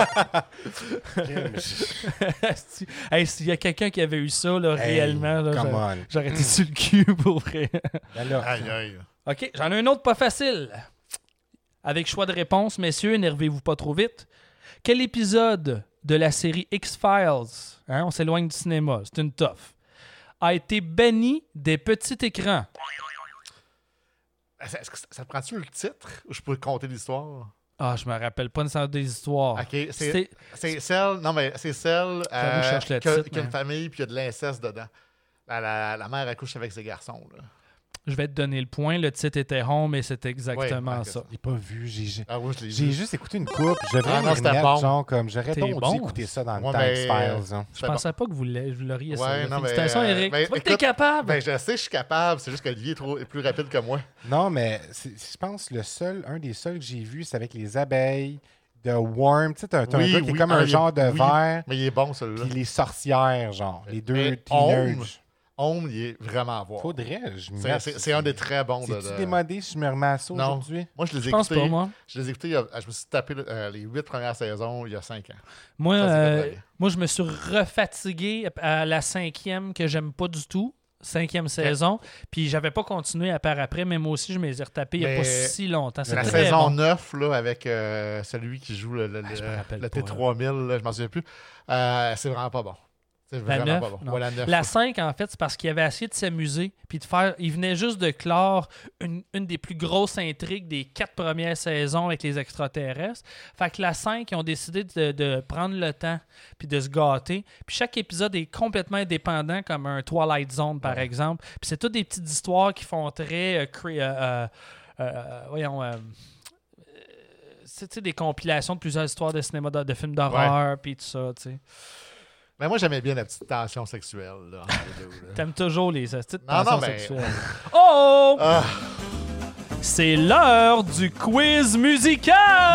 Si- hey, s'il y a quelqu'un qui avait eu ça, là, Hey, réellement, là, come j'a- on. j'aurais été sur le cul pour vrai. Ben là, Aïe, aïe. OK, j'en ai un autre pas facile. Avec choix de réponse, messieurs, énervez-vous pas trop vite. Quel épisode de la série X-Files, hein, on s'éloigne du cinéma, c'est une toffe, a été banni des petits écrans? Est-ce que ça, ça prend-tu le titre ou je peux compter l'histoire? Ah, je me rappelle pas nécessairement des histoires. OK, c'est C'est- c'est celle... Non, mais c'est celle J'avoue, je euh, cherche le que- titre, qui a une mais- famille puis il y a de l'inceste dedans. La, la, la mère accouche avec ses garçons. Là. Je vais te donner le point. Le titre était rond, mais c'est exactement Ouais, ok, ça. je l'ai pas vu. J'ai j'ai- Ah oui, je l'ai j'ai vu. juste écouté une coupe. Je devrais Ah non, m'y c'était remettre, bon. genre, comme j'aurais T'es pas dû bon. écouter ça dans le Ouais, temps mais- X-Files. hein. Je C'est pensais pas que vous l'a- vous l'auriez Ouais, essayé. non, mais, Félicitations, euh, Eric. ben, tu vois que t'es écoute, capable. Ben, je sais, je suis capable. C'est juste qu'Olivier est, trop, est plus rapide que moi. Non, mais c'est- je pense le seul, un des seuls que j'ai vu, c'est avec les abeilles de Worm. Tu sais, t'as t'as Oui, un gars qui est oui, comme ah, un il est- genre de oui. verre, Mais il est bon, celui-là. puis les sorcières, genre. Les deux Mais teenagers. Home, il est vraiment à voir. Faudrait, je me C'est- mette- C'est c'est un des très bons. de- C'est-tu de- démodé si je me remets à ça Non. aujourd'hui? Moi, je les ai Je pense écoutés. pas, moi. Je les ai écoutés, il y a- je me suis tapé euh, les huit premières saisons il y a cinq ans. Moi, Ça, c'est euh, vrai. moi, je me suis refatigué à la cinquième que j'aime pas du tout. Cinquième saison. Puis j'avais pas continué à part après, mais moi aussi, je me les ai retapés il y a Mais pas si longtemps. C'est La très saison bon. neuf, là, avec euh, celui qui joue le, le, Ah, je le- me rappelle le pas, T trois mille, là, je m'en souviens plus, euh, c'est vraiment pas bon. C'est La vraiment neuf, pas bon. non. Ouais, la neuf. La cinq, en fait, c'est parce qu'il avait essayé de s'amuser puis de faire. Il venait juste de clore une, une des plus grosses intrigues des quatre premières saisons avec les extraterrestres. Fait que la cinq, ils ont décidé de, de prendre le temps puis de se gâter. Puis chaque épisode est complètement indépendant, comme un Twilight Zone, par Ouais. exemple. Puis c'est toutes des petites histoires qui font très. euh, cré- euh, euh, euh, voyons. euh, c'est tu sais, des compilations de plusieurs histoires de cinéma, de, de films d'horreur, puis tout ça, tu sais. Mais moi, j'aimais bien la petite tension sexuelle. Là, entre les deux, là. T'aimes toujours les petites Non, non, tensions mais- sexuelles. Oh! Ah, C'est l'heure du quiz musical!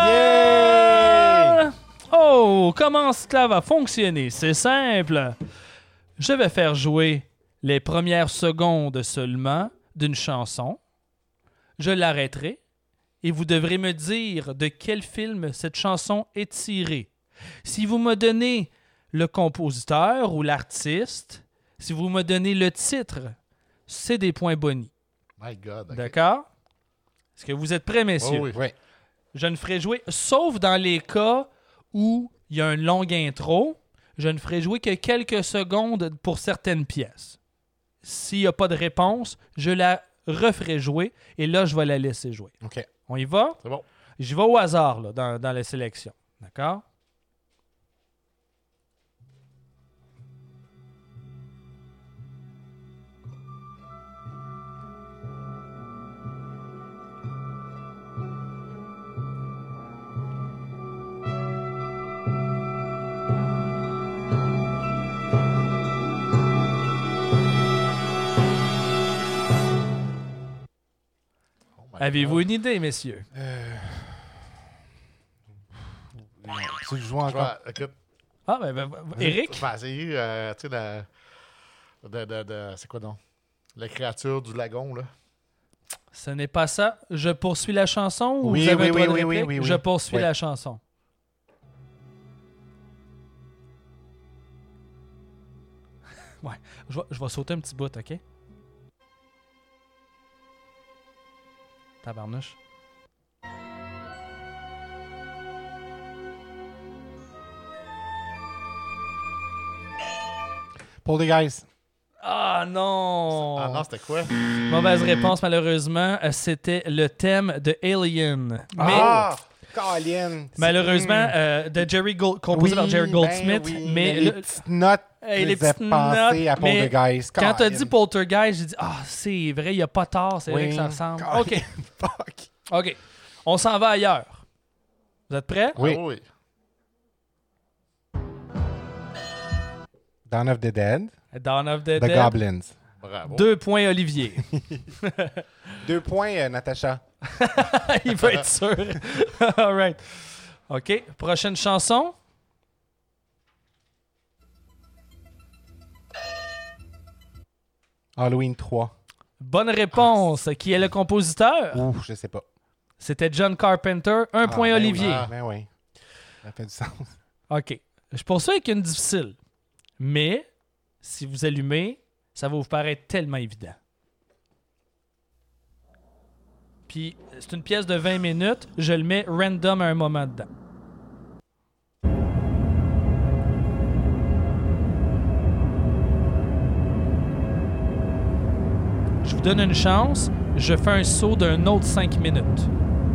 Yeah! Oh, comment cela va fonctionner? C'est simple. Je vais faire jouer les premières secondes seulement d'une chanson. Je l'arrêterai et vous devrez me dire de quel film cette chanson est tirée. Si vous me donnez le compositeur ou l'artiste, si vous me donnez le titre, c'est des points bonis. my God. ok. D'accord? Est-ce que vous êtes prêts, messieurs? Oh, oui. Oui. Je ne ferai jouer, sauf dans les cas où il y a une longue intro, je ne ferai jouer que quelques secondes pour certaines pièces. S'il n'y a pas de réponse, je la referai jouer et là, je vais la laisser jouer. OK. On y va? C'est bon. J'y vais au hasard là, dans, dans la sélection. D'accord? Oh my Avez-vous God. une idée, messieurs? Euh... Tu joues Je encore? vais- écoute, Ah, ben, ben, ben, Eric? je vais essayer, euh, tu sais, la- de, de, de- c'est quoi donc? La créature du lagon, là. Ce n'est pas ça. Je poursuis la chanson ou Oui, vous avez oui, un droit oui, de oui, réplique? oui, oui, Je oui. poursuis Oui. la chanson. Ouais, je vais, je vais sauter un petit bout, OK? Tabarnouche. Pour les guys. Ah non! Ah non, c'était quoi? Mauvaise réponse, malheureusement. Euh, C'était le thème de Alien. Mais Ah! Colin! malheureusement, euh, de Jerry Gold, composé Oui, par Jerry ben Goldsmith. oui, mais mais le- les petites notes, Hey, je les les ai petites pensées notes, à mais Poltergeist. quand t'as Colin. dit Poltergeist, j'ai dit ah, c'est vrai, il n'y a pas tard, c'est vrai Oui. que ça ressemble. Colin. OK. Fuck. OK. On s'en va ailleurs. Vous êtes prêts? Oui. Ah oui. Dawn of the Dead. Dawn of the, The Dead. Goblins. Bravo. Deux points, Olivier. Deux points, euh, Natacha. Il va être sûr. All right. OK. Prochaine chanson. Halloween trois. Bonne réponse. Qui est le compositeur? Ouf, je sais pas. C'était John Carpenter. Un Ah, point, ben Olivier. oui, ben oui. Ça fait du sens. OK. Je poursuis avec une difficile. Mais, si vous allumez, ça va vous paraître tellement évident. Puis, c'est une pièce de vingt minutes. Je le mets random à un moment dedans. Je vous donne une chance. Je fais un saut d'un autre cinq minutes.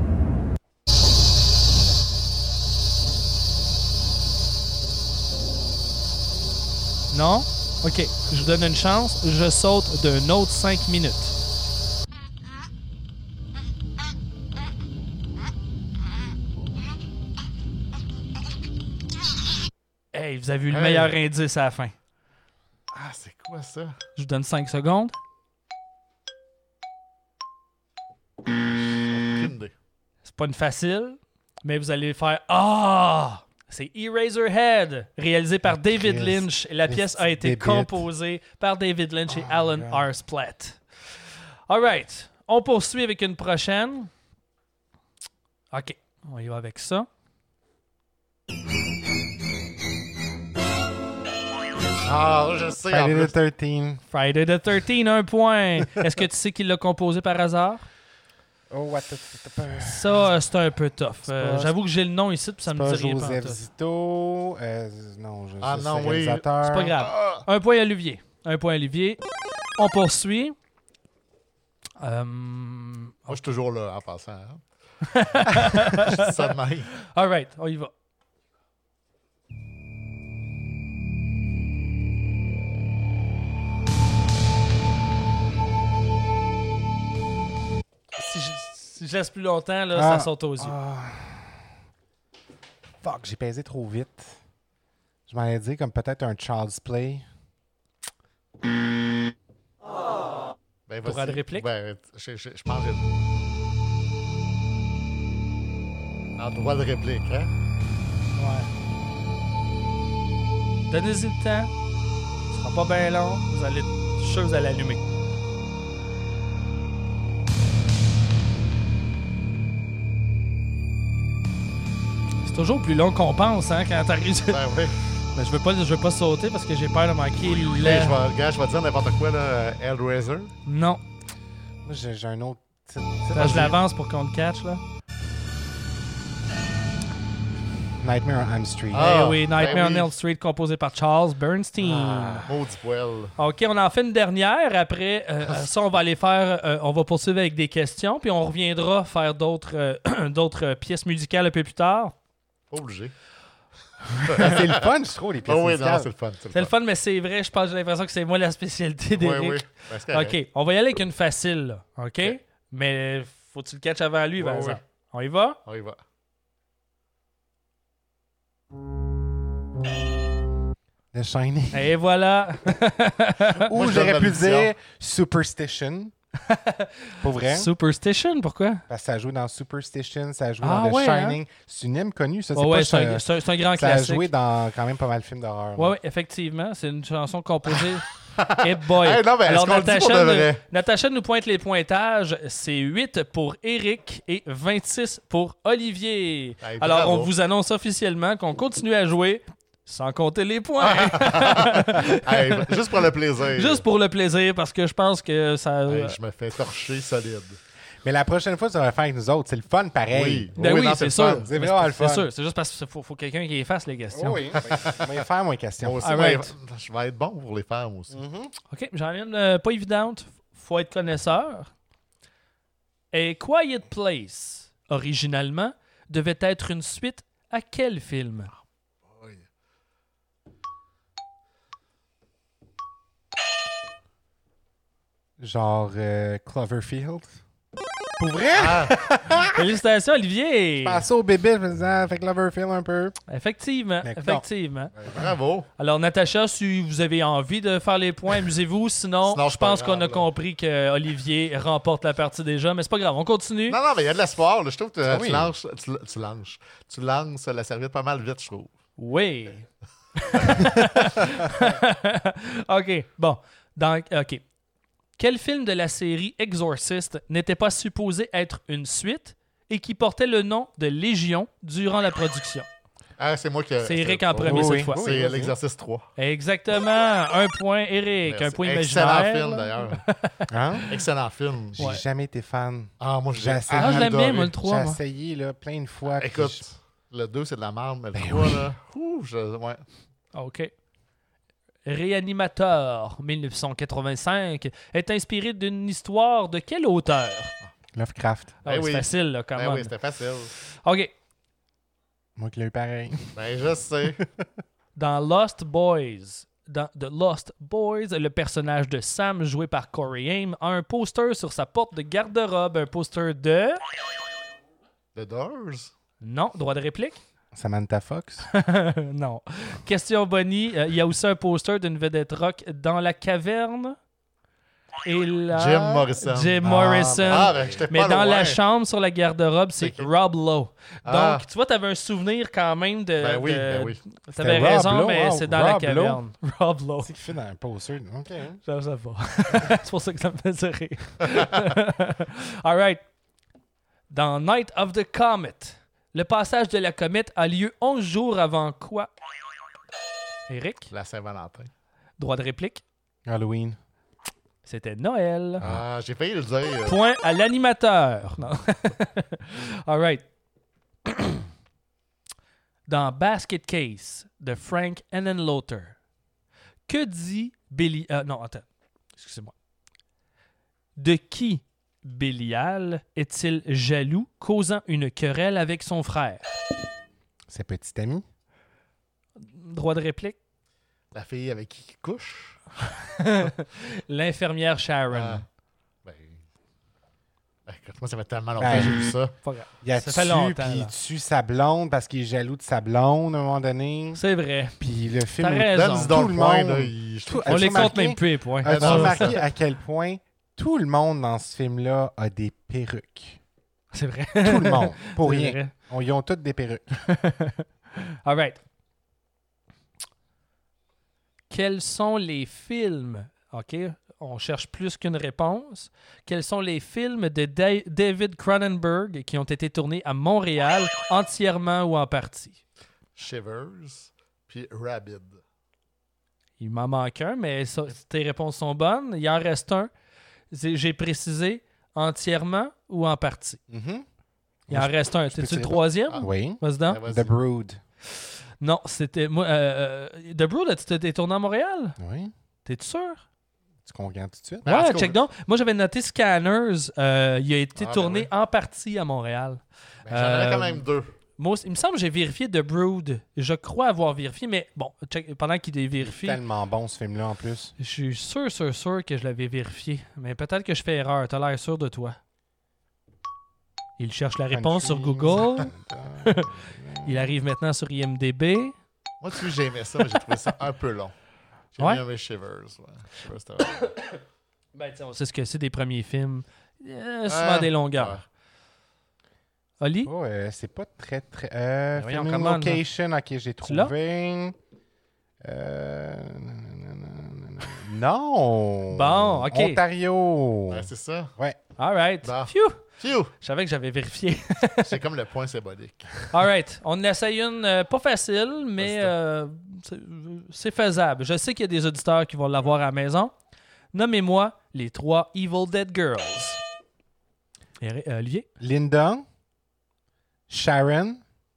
Non? OK. Je vous donne une chance. Je saute d'un autre cinq minutes. Hey, vous avez eu le Hey. meilleur indice à la fin. Ah, c'est quoi ça? Je vous donne cinq secondes. Aucune idée. C'est pas une facile, mais vous allez faire Ah! C'est Eraserhead, réalisé par David Christ. Lynch. Et la Les pièce a petits été débites. composée par David Lynch et Oh, Alan God. R. Splatt. All right. On poursuit avec une prochaine. OK. On y va avec ça. Ah, je sais. en Friday plus. the thirteenth. Friday the thirteenth, un point. Est-ce que tu sais qui l'a composé par hasard? Oh, what the... C'est Ça, euh, c'est un peu tough. Euh, pas- J'avoue que j'ai le nom ici, puis ça me pas dit rien. Joseph pantoute. Zito. Euh, non, je Ah je non, sais, oui. réalisateur. C'est pas grave. Ah! Un point Olivier. Un point Olivier. On poursuit. Euh, Moi, je suis toujours là en passant. hein. Je dis ça de même. all right, on y va. Si je, si je laisse plus longtemps, là, Ah. ça saute aux yeux. Ah. Fuck, j'ai pesé trop vite. Je m'en ai dit comme peut-être un Child's Play. Ben, T'auras vas-y. de réplique? Ben, je, je, je pense que j'ai- En droit de réplique, hein? Ouais. Donnez-y le temps. Ce sera pas bien long. Vous allez, je suis sûr que vous allez allumer. C'est toujours plus long qu'on pense, hein, quand t'arrives. Ben oui. Mais je veux pas, je veux pas sauter parce que j'ai peur de manquer le. Hey, je vais, gars, je vais dire n'importe quoi, là. euh, Hellraiser. Non. Moi, j'ai j'ai un autre titre. Attends, je l'avance pour qu'on le catch, là. Nightmare on Elm Street. Ah, Eh oui, Nightmare ben on oui. Elm Street, composé par Charles Bernstein. Ah, maudit poil. OK, on en fait une dernière. Après, euh, ça, on va aller faire... euh, on va poursuivre avec des questions, puis on reviendra faire d'autres euh, d'autres euh, pièces musicales un peu plus tard. Pas obligé. C'est le fun, je trouve, les pièces Oh oui, non, musicales. c'est le fun. C'est le fun, mais c'est vrai, je pense j'ai l'impression que c'est moi la spécialité Oui, d'Éric. oui. Ben, c'est correct. OK, on va y aller avec une facile, là. OK? OK. Mais faut que tu le catches avant lui, Ouais, Vincent. ouais. On y va? On y va. The Shining. Et voilà. Ou Moi, je j'aurais donne pu l'audition. dire Superstition. Pour vrai. Superstition, pourquoi? Parce que ça joue dans Superstition, ça joue Ah dans The ouais, Shining. C'est une hymne connue, ça. Ouais, C'est ouais, pas c'est un, ça- c'est un- c'est un grand ça a classique. joué dans quand même pas mal de films d'horreur. Ouais, là. ouais, effectivement. C'est une chanson composée. Eh boy. Hey, non, mais est-ce Alors, qu'on le dit pour Natacha, de nous, vrai? Natacha nous pointe les pointages. C'est huit pour Eric et vingt-six pour Olivier. Hey, Alors, bravo. on vous annonce officiellement qu'on continue à jouer sans compter les points. Hey, juste pour le plaisir. Juste pour le plaisir, parce que je pense que ça... Hey, je me fais torcher solide. Mais la prochaine fois, tu vas faire avec nous autres. C'est le fun, pareil. Oui. Ben Oui, oui, non, c'est c'est le sûr. fun. C'est Mais vraiment le fun. C'est sûr. C'est juste parce qu'il faut, faut quelqu'un qui efface les questions. Oh oui. On va y faire moins de questions. Moi aussi, All moi, right. je vais être bon pour les faire, moi aussi. OK, j'en viens de pas évidente. Faut être connaisseur. A Quiet Place, originalement, devait être une suite à quel film? Oui. Genre euh, Cloverfield. Pour vrai? Ah, Félicitations, Olivier! Je pensais au bébé, je me disais, ah, fait Cloverfield un peu. Effectivement, D'accord. effectivement. bravo. Alors, Natacha, si vous avez envie de faire les points, amusez-vous. Sinon, Sinon, je c'est pas pense grave, qu'on a là. compris que Olivier remporte la partie déjà, mais c'est pas grave, on continue. Non, non, mais il y a de l'espoir. là. Je trouve que Ah tu, oui. lances, tu, tu lances. Tu lances la serviette pas mal vite, je trouve. Oui. OK, bon. Donc, OK. Quel film de la série Exorcist n'était pas supposé être une suite et qui portait le nom de Légion durant la production? Ah, c'est moi qui. C'est Eric en premier oui, cette oui. fois. C'est l'exercice trois. Exactement. Un point, Eric. Merci. Un point Excellent imaginaire. film, là. d'ailleurs. Hein? Excellent film. J'ai Ouais. jamais été fan. Ah, moi, J'ai j'ai essayé. Ah, je l'aime bien, adoré. moi, le trois. J'ai moi. essayé là, plein de fois. puis Écoute, je- le deux, c'est de la merde, mais le Ben trois, oui. là. Ouh, je, ouais. OK. Réanimateur, dix-neuf cent quatre-vingt-cinq, est inspiré d'une histoire de quel auteur? Lovecraft. Ah, Ben c'est oui. facile, là, quand Ben même. oui, c'était facile. OK. Moi qui l'ai eu pareil. Ben, je sais. Dans Lost Boys, dans The Lost Boys, le personnage de Sam, joué par Corey Haim, a un poster sur sa porte de garde-robe. Un poster de... The Doors? Non, droit de réplique? Samantha Fox. Non. Question Bonnie, euh, il y a aussi un poster d'une vedette rock dans la caverne. Et là... Jim Morrison. Jim Ah, Morrison. Ah, ben, j'étais Mais pas dans loin. la chambre sur la garde-robe, c'est C'est qui? Rob Lowe. Ah. Donc, tu vois, tu avais un souvenir quand même de... Ben oui, de- ben oui. Tu avais C'était raison, Rob Lowe, mais wow, c'est dans la Rob caverne. Rob Lowe. C'est qui fait dans un poster. OK. Ça, ça va. C'est pour ça que ça me faisait rire. All right. Dans Night of the Comet, le passage de la comète a lieu onze jours avant quoi? Eric, La Saint-Valentin. droit de réplique. Halloween. C'était Noël. Ah, j'ai failli le dire. Point à l'animateur. Non. All right. Dans Basket Case de Frank Henenlotter, que dit Billy... euh, non, attends. Excusez-moi. De qui Bélial est-il jaloux, causant une querelle avec son frère? C'est petit ami. Droit de réplique. La fille avec qui il couche? L'infirmière Sharon. Ah. Ben... ben, écoute, moi, ça fait tellement longtemps Ben, que j'ai vu ça. Pas grave. Il a Ça fait tué, longtemps, puis il là. tue sa blonde parce qu'il est jaloux de sa blonde à un moment donné. C'est vrai. Puis le film... T'as raison. Donne-y Tout donc le le point, monde. là. il- je trouve Tout- On As-tu les compte remarqué? même plus, les points. As-tu non, remarqué à quel point tout le monde dans ce film-là a des perruques? C'est vrai. Tout le monde. Pour C'est rien. vrai. On, ils ont toutes des perruques. All right. Quels sont les films, OK, on cherche plus qu'une réponse, quels sont les films de Da- David Cronenberg qui ont été tournés à Montréal, entièrement ou en partie? Shivers, puis Rabid. Il m'en manque un, mais ça, tes réponses sont bonnes. Il en reste un. C'est- J'ai précisé entièrement ou en partie. Mhm. Il en reste un. je C'est-tu peux le te troisième? Ah. Oui. Vas-y donc. Ben, vas-y. The Brood. Non, c'était... moi. Euh, euh, The Brood, tu t'es tourné à Montréal? Oui. T'es-tu sûr? Tu comprends tout de suite? Ben, en Ouais, tout cas, check donc. Moi, j'avais noté Scanners. euh, il a été Ah, ben tourné oui. en partie à Montréal. Ben, j'en avais quand Euh, même deux. Moi, il me semble que j'ai vérifié The Brood. Je crois avoir vérifié, mais bon, check, pendant qu'il est vérifié, Tellement bon ce film-là en plus. je suis sûr, sûr, sûr que je l'avais vérifié. Mais peut-être que je fais erreur. T'as l'air sûr de toi. Il cherche la réponse sur Country. Google. Il arrive maintenant sur I M D B. Moi, tu sais, j'ai aimé ça, mais j'ai trouvé ça un peu long. J'ai Ouais? bien aimé Shivers. Ouais. Shivers, c'était vrai. Ben, t'sais, on sait ce que c'est des premiers films. Euh, souvent Ah, des longueurs. Oli? Oh, euh, c'est pas très, très... Euh, Ben voyons, Filming comment, là? Location, ok, j'ai Tu l'as? trouvé. Euh... Non! Bon, OK. Ontario! Ouais, c'est ça. Ouais. All right. Bon. Phew! Phew! Je savais que j'avais vérifié. C'est comme le point symbolique. All right. On en essaye une euh, pas facile, mais Vas-y. euh, c'est, c'est faisable. Je sais qu'il y a des auditeurs qui vont l'avoir à la maison. Nommez-moi les trois Evil Dead Girls. Eri- euh, Olivier? Linda, Sharon,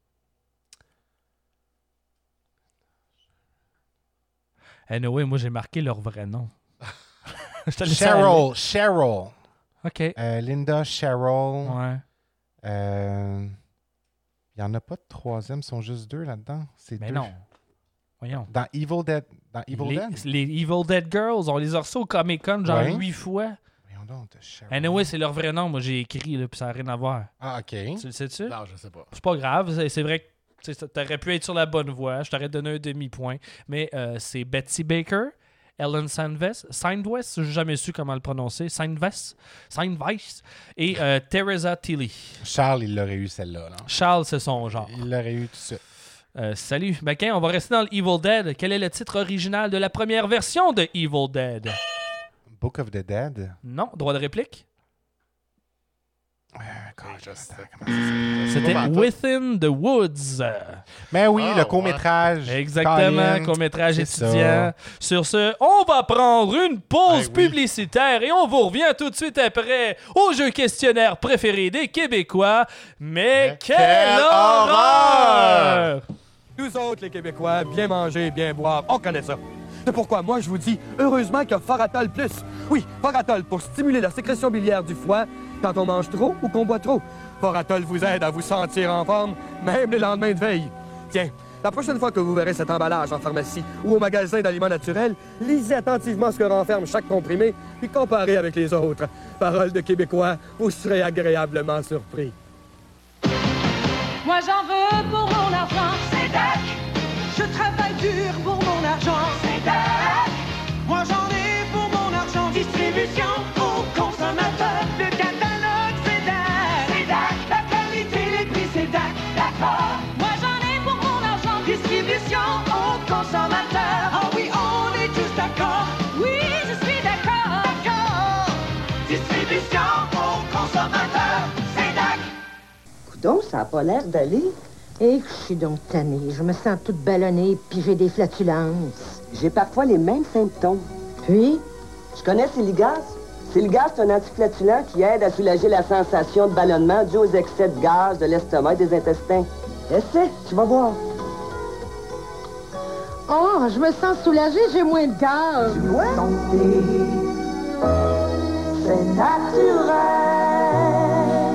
Anyway, moi, j'ai marqué leur vrai nom. Je te laisse aller. Cheryl, Cheryl. OK. Euh, Linda, Cheryl. Ouais. Euh, Il n'y en a pas de troisième, ils sont juste deux là-dedans. C'est Mais deux. non. Voyons. Dans Evil Dead. Dans Evil les, Dead? les Evil Dead Girls, on les a reçus au Comic-Con genre Ouais. huit fois. Voyons donc, t'as Cheryl. Anyway, c'est leur vrai nom. Moi, j'ai écrit, là, puis ça n'a rien à voir. Ah, OK. Tu le sais-tu? Non, je sais pas. C'est pas grave. C'est, c'est vrai que tu sais, t'aurais pu être sur la bonne voie. Je t'aurais donné un demi-point. Mais euh, c'est Betsy Baker, Ellen Sandves, Sandwest, j'ai jamais su comment le prononcer. Sandvest, Sandvest, et euh, Teresa Tilly. Charles, il l'aurait eu celle-là. Là. Charles, c'est son genre. Il l'aurait eu tout ça. Euh, salut. Ben, on va rester dans le Evil Dead. Quel est le titre original de la première version de Evil Dead? Book of the Dead. Non. Droit de réplique? Euh, God, je sais comment C'était pas Within the Woods. Mais oui, Ah, le court-métrage. Exactement, Colin, court-métrage c'est étudiant. Sur ce, on va prendre une pause Ben oui. publicitaire et on vous revient tout de suite après au jeu questionnaire préféré des Québécois. Mais, Mais quelle, quelle horreur! Nous autres, les Québécois, bien manger, bien boire, on connaît ça. C'est pourquoi moi, je vous dis, heureusement qu'il y a Faratol Plus. Oui, Faratol pour stimuler la sécrétion biliaire du foie quand on mange trop ou qu'on boit trop. Faratol vous aide à vous sentir en forme, même les lendemains de veille. Tiens, la prochaine fois que vous verrez cet emballage en pharmacie ou au magasin d'aliments naturels, lisez attentivement ce que renferme chaque comprimé, puis comparez avec les autres. Parole de Québécois, vous serez agréablement surpris. Moi j'en veux pour mon argent, c'est Dac. Je travaille dur pour mon argent, c'est Dac. Moi j'en ai pour mon argent, distribution aux consommateurs. Le catalogue, c'est Dac. C'est Dac. La qualité, les prix, c'est Dac. D'accord. Moi j'en ai pour mon argent, distribution aux consommateurs. Ah oui, on est tous d'accord. Oui, je suis d'accord. D'accord. Distribution aux consommateurs, c'est Dac. Donc, ça n'a pas l'air d'aller. Et que je suis donc tannée. Je me sens toute ballonnée, puis j'ai des flatulences. J'ai parfois les mêmes symptômes. Puis? Je connais Siligaz. Siligaz, c'est un antiflatulant qui aide à soulager la sensation de ballonnement due aux excès de gaz de l'estomac et des intestins. Essaie, tu vas voir. Oh, je me sens soulagée, j'ai moins de gaz. Ouais. C'est naturel.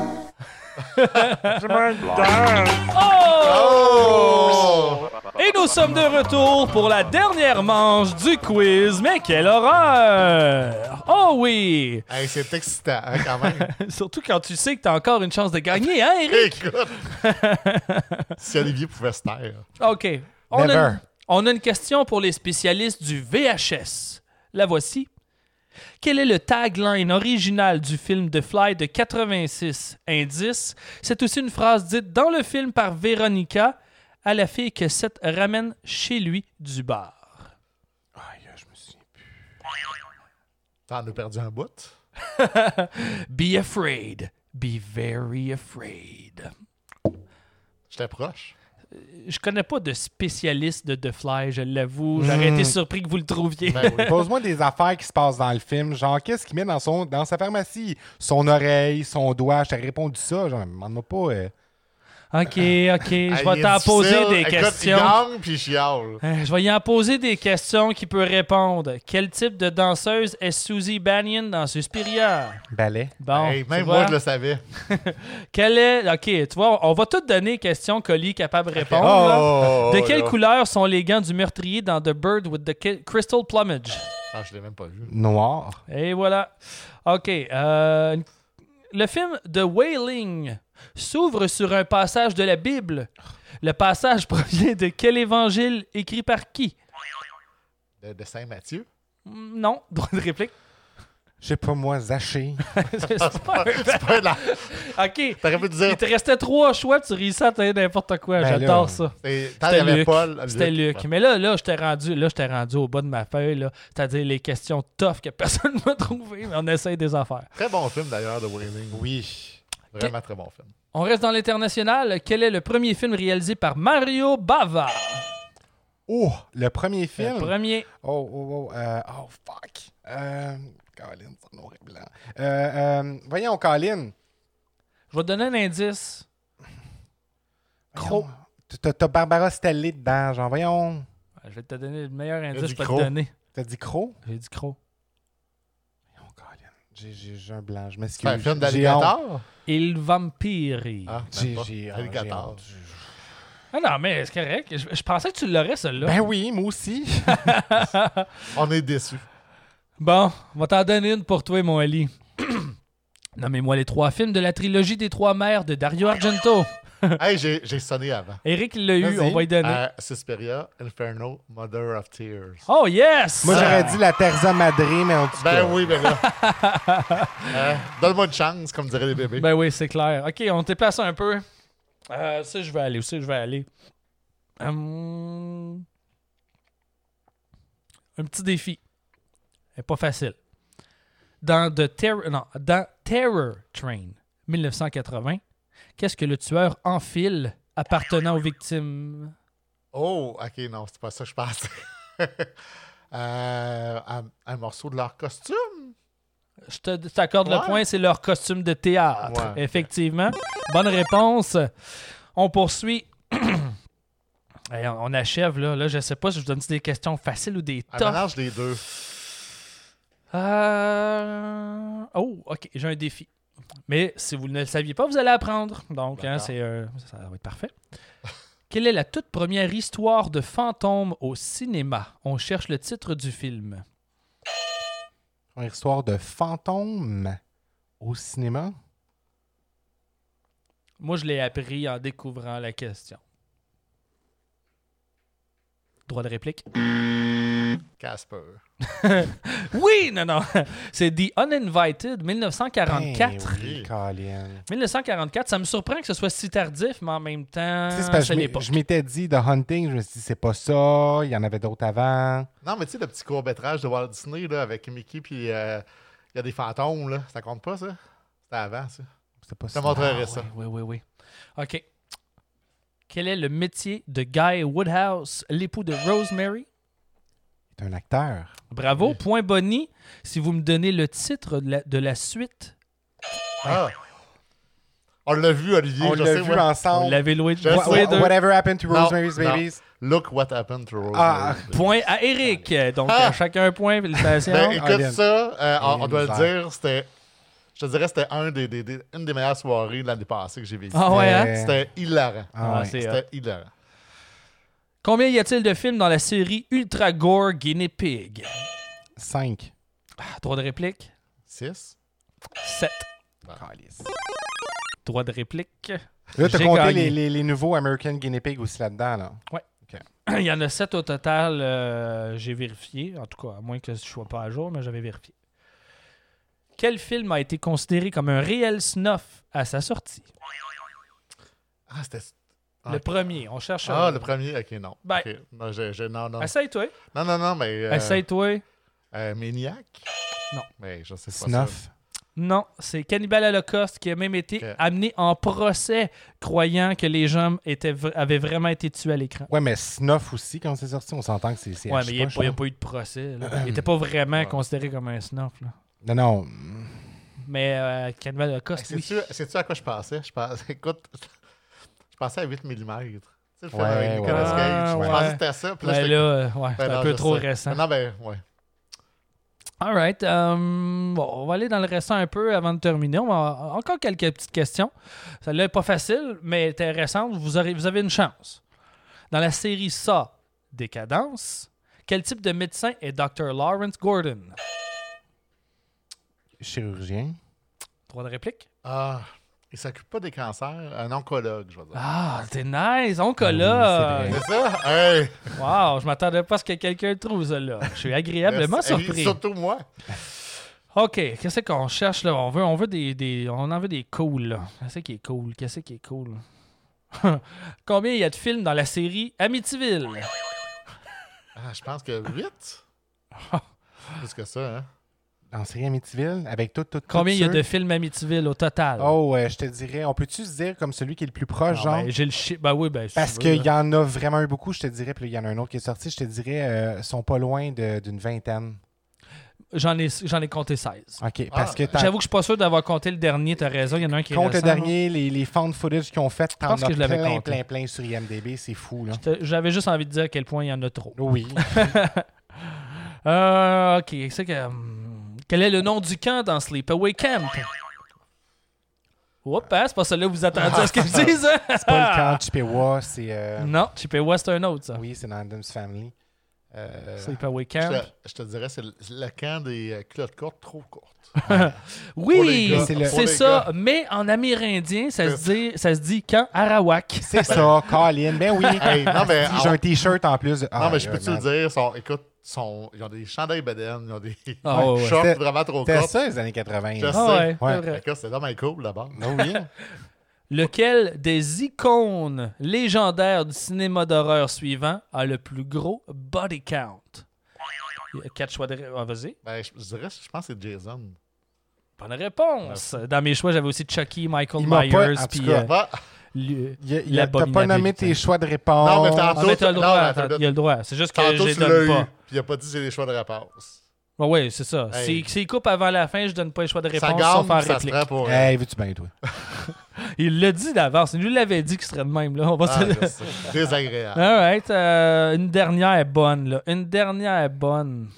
Oh! Et nous sommes de retour pour la dernière manche du quiz. Mais quelle horreur! Oh oui! Hey, c'est excitant, hein, quand même. Surtout quand tu sais que t'as encore une chance de gagner, hein, Eric? Écoute! Si Olivier pouvait se taire. OK. On a, Never. une, on a une question pour les spécialistes du V H S. La voici. Quel est le tagline original du film The Fly de quatre-vingt-six? Indice, c'est aussi une phrase dite dans le film par Véronica à la fille que Seth ramène chez lui du bar. Aïe, je me souviens plus. T'en as perdu un bout? Be afraid. Be very afraid. J'étais proche. Je connais pas de spécialiste de The Fly, je l'avoue. J'aurais Mm. été surpris que vous le trouviez. Ben oui. Pose-moi des affaires qui se passent dans le film. Genre, qu'est-ce qu'il met dans, son, dans sa pharmacie? Son oreille, son doigt. Je t'ai répondu ça. Genre, demande-moi pas. euh. OK, OK. Je Hey, vais il est t'en poser difficile. des Écoute, questions. Il gagne, puis il chiale. Euh, Je vais y en poser des questions qui peut répondre. Quel type de danseuse est Susie Bannion dans Suspiria? Ballet. Bon, Hey, tu même vois. moi, je le savais. Quelle est... OK, tu vois, on va tout donner questions colis capables de répondre. là. Oh, De quelle là. couleur sont les gants du meurtrier dans The Bird with the Ki- Crystal Plumage? Ah, je l'ai même pas vu. Noir. Et voilà. OK. euh, le film The Wailing s'ouvre sur un passage de la Bible. Le passage provient de quel évangile écrit par qui? De, de Saint-Mathieu. Non, droit de réplique. Je sais pas, moi, Zaché. c'est pas un... C'est pas la... OK. T'aurais pu dire... Il te restait trois choix, tu réussis à tailler n'importe quoi. Ben J'adore là, ça. Et tant il y avait Luc. Paul, C'était Luc. Luc. Ouais. Mais là, là, je t'ai rendu, là, je t'ai rendu au bas de ma feuille, là. C'est-à-dire les questions tough que personne ne m'a trouvé, mais on essaye des affaires. Très bon film, d'ailleurs, de Wailing. Oui. Vraiment très bon film. On reste dans l'international. Quel est le premier film réalisé par Mario Bava? Oh, le premier film. Le premier. Oh, oh, oh, euh, oh, fuck. Euh, Colin, c'est noir et blanc. Euh, euh, voyons, Colin. Je vais te donner un indice. Croc. T'as, t'as Barbara Stelly dedans, genre, voyons. Je vais te donner le meilleur a indice du que je peux te croc. donner. T'as dit Croc? J'ai dit Croc. Voyons, Colin. J'ai, j'ai, j'ai un blanc, je C'est m'excuse. un film J'ai d'alligator? Il Vampiri. Ah, J'ai, même pas. j'ai, ah, Alligator. j'ai honte. Ah non, mais c'est correct. Je, je pensais que tu l'aurais, celle-là. Ben oui, moi aussi. On est déçus. Bon, on va t'en donner une pour toi, mon Ali. Nommez-moi les trois films de la trilogie des Trois Mères de Dario Argento. Hey, j'ai, j'ai sonné avant. Eric l'a eu, Vas-y. on va y donner. Euh, Suspiria, Inferno, Mother of Tears. Oh yes! Moi, j'aurais dit la Terza Madre, mais en tout cas. Ben oui, ben là. Euh, donne-moi une chance, comme diraient les bébés. Ben oui, c'est clair. OK, on te déplace un peu. Euh, ça, je vais aller. Ça, je vais aller. Hum, Un petit défi. C'est pas facile. Dans, The Terror... non, dans Terror Train, dix-neuf cent quatre-vingts, qu'est-ce que le tueur enfile appartenant aux victimes? Oh, ok, non, c'est pas ça que je pensais. euh, un, un morceau de leur costume? Je te- je t'accorde le Ouais. point, c'est leur costume de théâtre. Ouais. Effectivement. Bonne réponse. On poursuit. Hey, on on achève, là. Là, je sais pas si je vous donne des questions faciles ou des Un tough. mélange des deux. Euh... Oh, OK, j'ai un défi. Mais si vous ne le saviez pas, vous allez apprendre. Donc, hein, D'accord. c'est, euh, ça va être parfait. Quelle est la toute première histoire de fantôme au cinéma? On cherche le titre du film. Une histoire de fantôme au cinéma. Moi, je l'ai appris en découvrant la question. Droit de réplique? Casper. Oui, non, non. C'est The Uninvited, dix-neuf cent quarante-quatre. Ben oui, Colin. dix-neuf cent quarante-quatre, ça me surprend que ce soit si tardif, mais en même temps, Tu sais, c'est parce que c'est je m'ai- l'époque. je m'étais dit The Hunting, je me suis dit c'est pas ça, il y en avait d'autres avant. Non, mais tu sais, le petit court-métrage de Walt Disney là, avec Mickey, puis euh, il y a des fantômes, là. Ça compte pas, ça? C'était avant, ça. C'est pas Je te ça. montrerai Ah, ça. Oui, oui, oui, oui. OK. Quel est le métier de Guy Woodhouse, l'époux de Rosemary? C'est un acteur. Bravo, point Bonnie. Si vous me donnez le titre de la, de la suite, Ah! On l'a vu, Olivier. On je l'a sais, vu ouais. ensemble. vous l'avez loué. Je Wha- sais. ouais, deux. Whatever happened to Non, Rosemary's non. Babies. Look what happened to Rose. Ah, Point à Eric. Donc, Ah! euh, chacun un point. Félicitations. Ben, écoute, Alien. ça, euh, on, on Alien doit le misère. dire, c'était. Je te dirais, c'était un des, des- des- une des meilleures soirées de l'année passée que j'ai vécues. Ah ouais, hein? Euh, C'était hilarant. Ah ouais. c'est C'était hot. hilarant. Combien y a-t-il de films dans la série Ultra Gore Guinea Pig? Cinq. Ah, droit de réplique? Six? sept. Calice. Droit de réplique? Là, t'as J'ai compté gagné. les, les, les nouveaux American Guinea Pig aussi là-dedans, là. Il y en a sept au total. euh, j'ai vérifié. En tout cas, à moins que je ne sois pas à jour, mais j'avais vérifié. Quel film a été considéré comme un réel snuff à sa sortie? Ah, c'était. Ah, Le ok. premier. On cherche... Ah, euh, le premier, ok, non. Ben- Ok. Non, j'ai- j'ai- non, non. Essaye-toi. Non, non, non, mais. euh, Essaye-toi. euh, Maniac? Non. Mais je sais pas. Snuff. Non, c'est Cannibal Holocaust qui a même été Ok. amené en procès croyant que les gens étaient, v- avaient vraiment été tués à l'écran. Ouais, mais Snuff aussi, quand c'est sorti, on s'entend que c'est c'est Ouais, mais il n'y a, hache-poche, pas- il y a là. pas eu de procès. là. Il n'était pas vraiment Ouais. considéré comme un snuff. Là. Non, non. Mais euh, Cannibal Holocaust, Hey, oui. sais-tu, sais-tu à quoi je pensais? Je pensais, écoute, je pensais à huit millimètres. Tu sais, le film Ouais, avec Nicolas ouais. Cage. Ah, Je ouais. pensais que c'était ça. Puis là, Ben j'étais- là, euh, ouais, c'est Ben un non, peu je trop sais. récent. Non, ben, ouais. All right. euh, bon, on va aller dans le restant un peu avant de terminer. On va encore quelques petites questions. Celle-là n'est pas facile, mais intéressante. Vous, aurez, vous avez une chance. Dans la série Saw, Décadence, quel type de médecin est docteur Lawrence Gordon? Chirurgien. Droit de réplique? Ah, il s'occupe pas des cancers. Un oncologue, je veux dire. Ah, t'es nice. Oncologue. Oui, C'est ça? Hey! Wow, je m'attendais pas à ce que quelqu'un le trouve, ça, là. Je suis agréablement Hey, surpris. surtout moi. OK, qu'est-ce qu'on cherche là? On veut, on veut des, des. On en veut des cools là. Qu'est-ce qui est cool? Qu'est-ce qui est cool? Combien il y a de films dans la série Amityville? Ah, je pense que huit. Plus que ça, hein? Dans la série Amityville, avec tout, tout, tout Combien il y a ceux- de films Amityville au total? Oh, euh, je te dirais, on peut-tu se dire comme celui qui est le plus proche, Non, genre? ben, j'ai le chi... Ben oui, ben. si Parce tu veux, qu'il là. y en a vraiment eu beaucoup, je te dirais, puis il y en a un autre qui est sorti, je te dirais, euh, sont pas loin de- d'une vingtaine. J'en ai, j'en ai compté seize. OK, parce que t'as- J'avoue que je suis pas sûr d'avoir compté le dernier, t'as raison. Il y en a un qui est Compte le récent, dernier, les, les found footage qu'ils ont fait, t'en pense as que je l'avais plein, compté. plein, plein sur I M D B, c'est fou, là. là. J'avais juste envie de dire à quel point il y en a trop. Oui. euh, OK, c'est que... hum, quel est le nom du camp dans Sleepaway Camp? Oups, hein, c'est pas celui-là que vous attendiez à ce que je dise, hein? C'est pas le camp Chippewa, c'est... euh, Non, Chippewa, c'est un autre, ça. Oui, c'est dans Adam's Family. Euh, Sleepaway Je Camp. te, je te dirais, c'est le, c'est le camp des euh, culottes courtes trop courtes. Oui, Pour les gars, c'est pour c'est les ça. gars. Mais en amérindien, ça se dit, ça se dit camp Arawak. C'est ça, Colin. Ben oui. Hey, non, mais Si j'ai on- un T-shirt en plus. de- Non, Ah, mais je là, peux-tu le man. dire? Sont, écoute, sont, ils ont des chandails bedaines, ils ont des Ah, ouais, ouais. shorts C'était- vraiment trop C'était courts. ça, les années quatre-vingts. Je là. sais. Ah ouais, Ouais. c'est vrai. Écoute, c'est dommage cool, d'abord. Ah oui. Lequel des icônes légendaires du cinéma d'horreur suivant a le plus gros body count? Il y a quatre choix de... Ah, vas-y. Ben, je, je dirais, je pense que c'est Jason. Bonne réponse. Dans mes choix, j'avais aussi Chucky, Michael Il m'a Myers, pas- en tout puis cas, euh, Va. lui- Il y a- il y a- T'as pas l'abominabilité. nommé tes choix de réponse. Non, mais Ah, tantôt- mais t'as le Non, droit, mais t'as- attends, il y a le droit. C'est juste que Tantôt, je les tu l'as donne eu, pas. puis il a pas dit j'ai les choix de réponse. Ah oui, c'est ça. Hey. S'il s'il coupe avant la fin, je donne pas les choix de réponse Ça gagne, sauf en ça se réplique. prend pour... Hey, veux-tu bien, toi? Il l'a dit d'avance. Il nous l'avait dit qu'il serait de même. Là. On va Ah, se... je sais. Désagréable. All right. euh, une dernière bonne. Là. Une dernière bonne.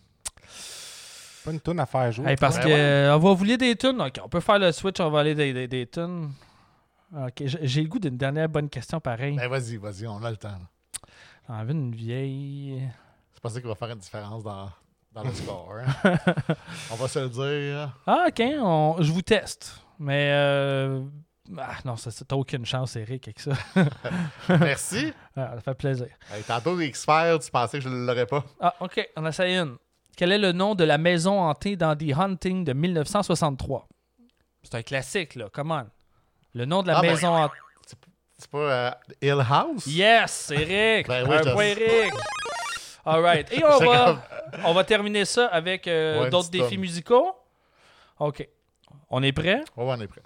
Pas une toune à faire jouer. Hey, parce Ben que ouais. euh, on va vous lire des tunes. OK, on peut faire le switch. On va aller des, des, des tunes. OK, j'ai j'ai le goût d'une dernière bonne question pareil. Ben, vas-y, vas-y, on a le temps. là. J'ai envie d'une vieille... C'est pas ça qui va faire une différence dans, dans le score. hein. On va se le dire. Ah, OK. on- Je vous teste. Mais... Euh... Ah, non, ça, ça- t'as aucune chance, Eric, avec ça. Merci. Ah, ça fait plaisir. Hey, tantôt, les X-Files, tu pensais que je ne l'aurais pas. Ah, OK. On essaye une. Quel est le nom de la maison hantée dans The Haunting de mille neuf cent soixante-trois? C'est un classique, là. Come on. Le nom de la Ah, ben, maison hantée. C'est pas euh, Hill House? Yes, Eric! Ben oui, un je point, sais. Eric! All right. Et on C'est va, comme- on va terminer ça avec euh, Ouais, une d'autres petite défis tonne. musicaux. OK. On est prêt? Ouais, on est prêt.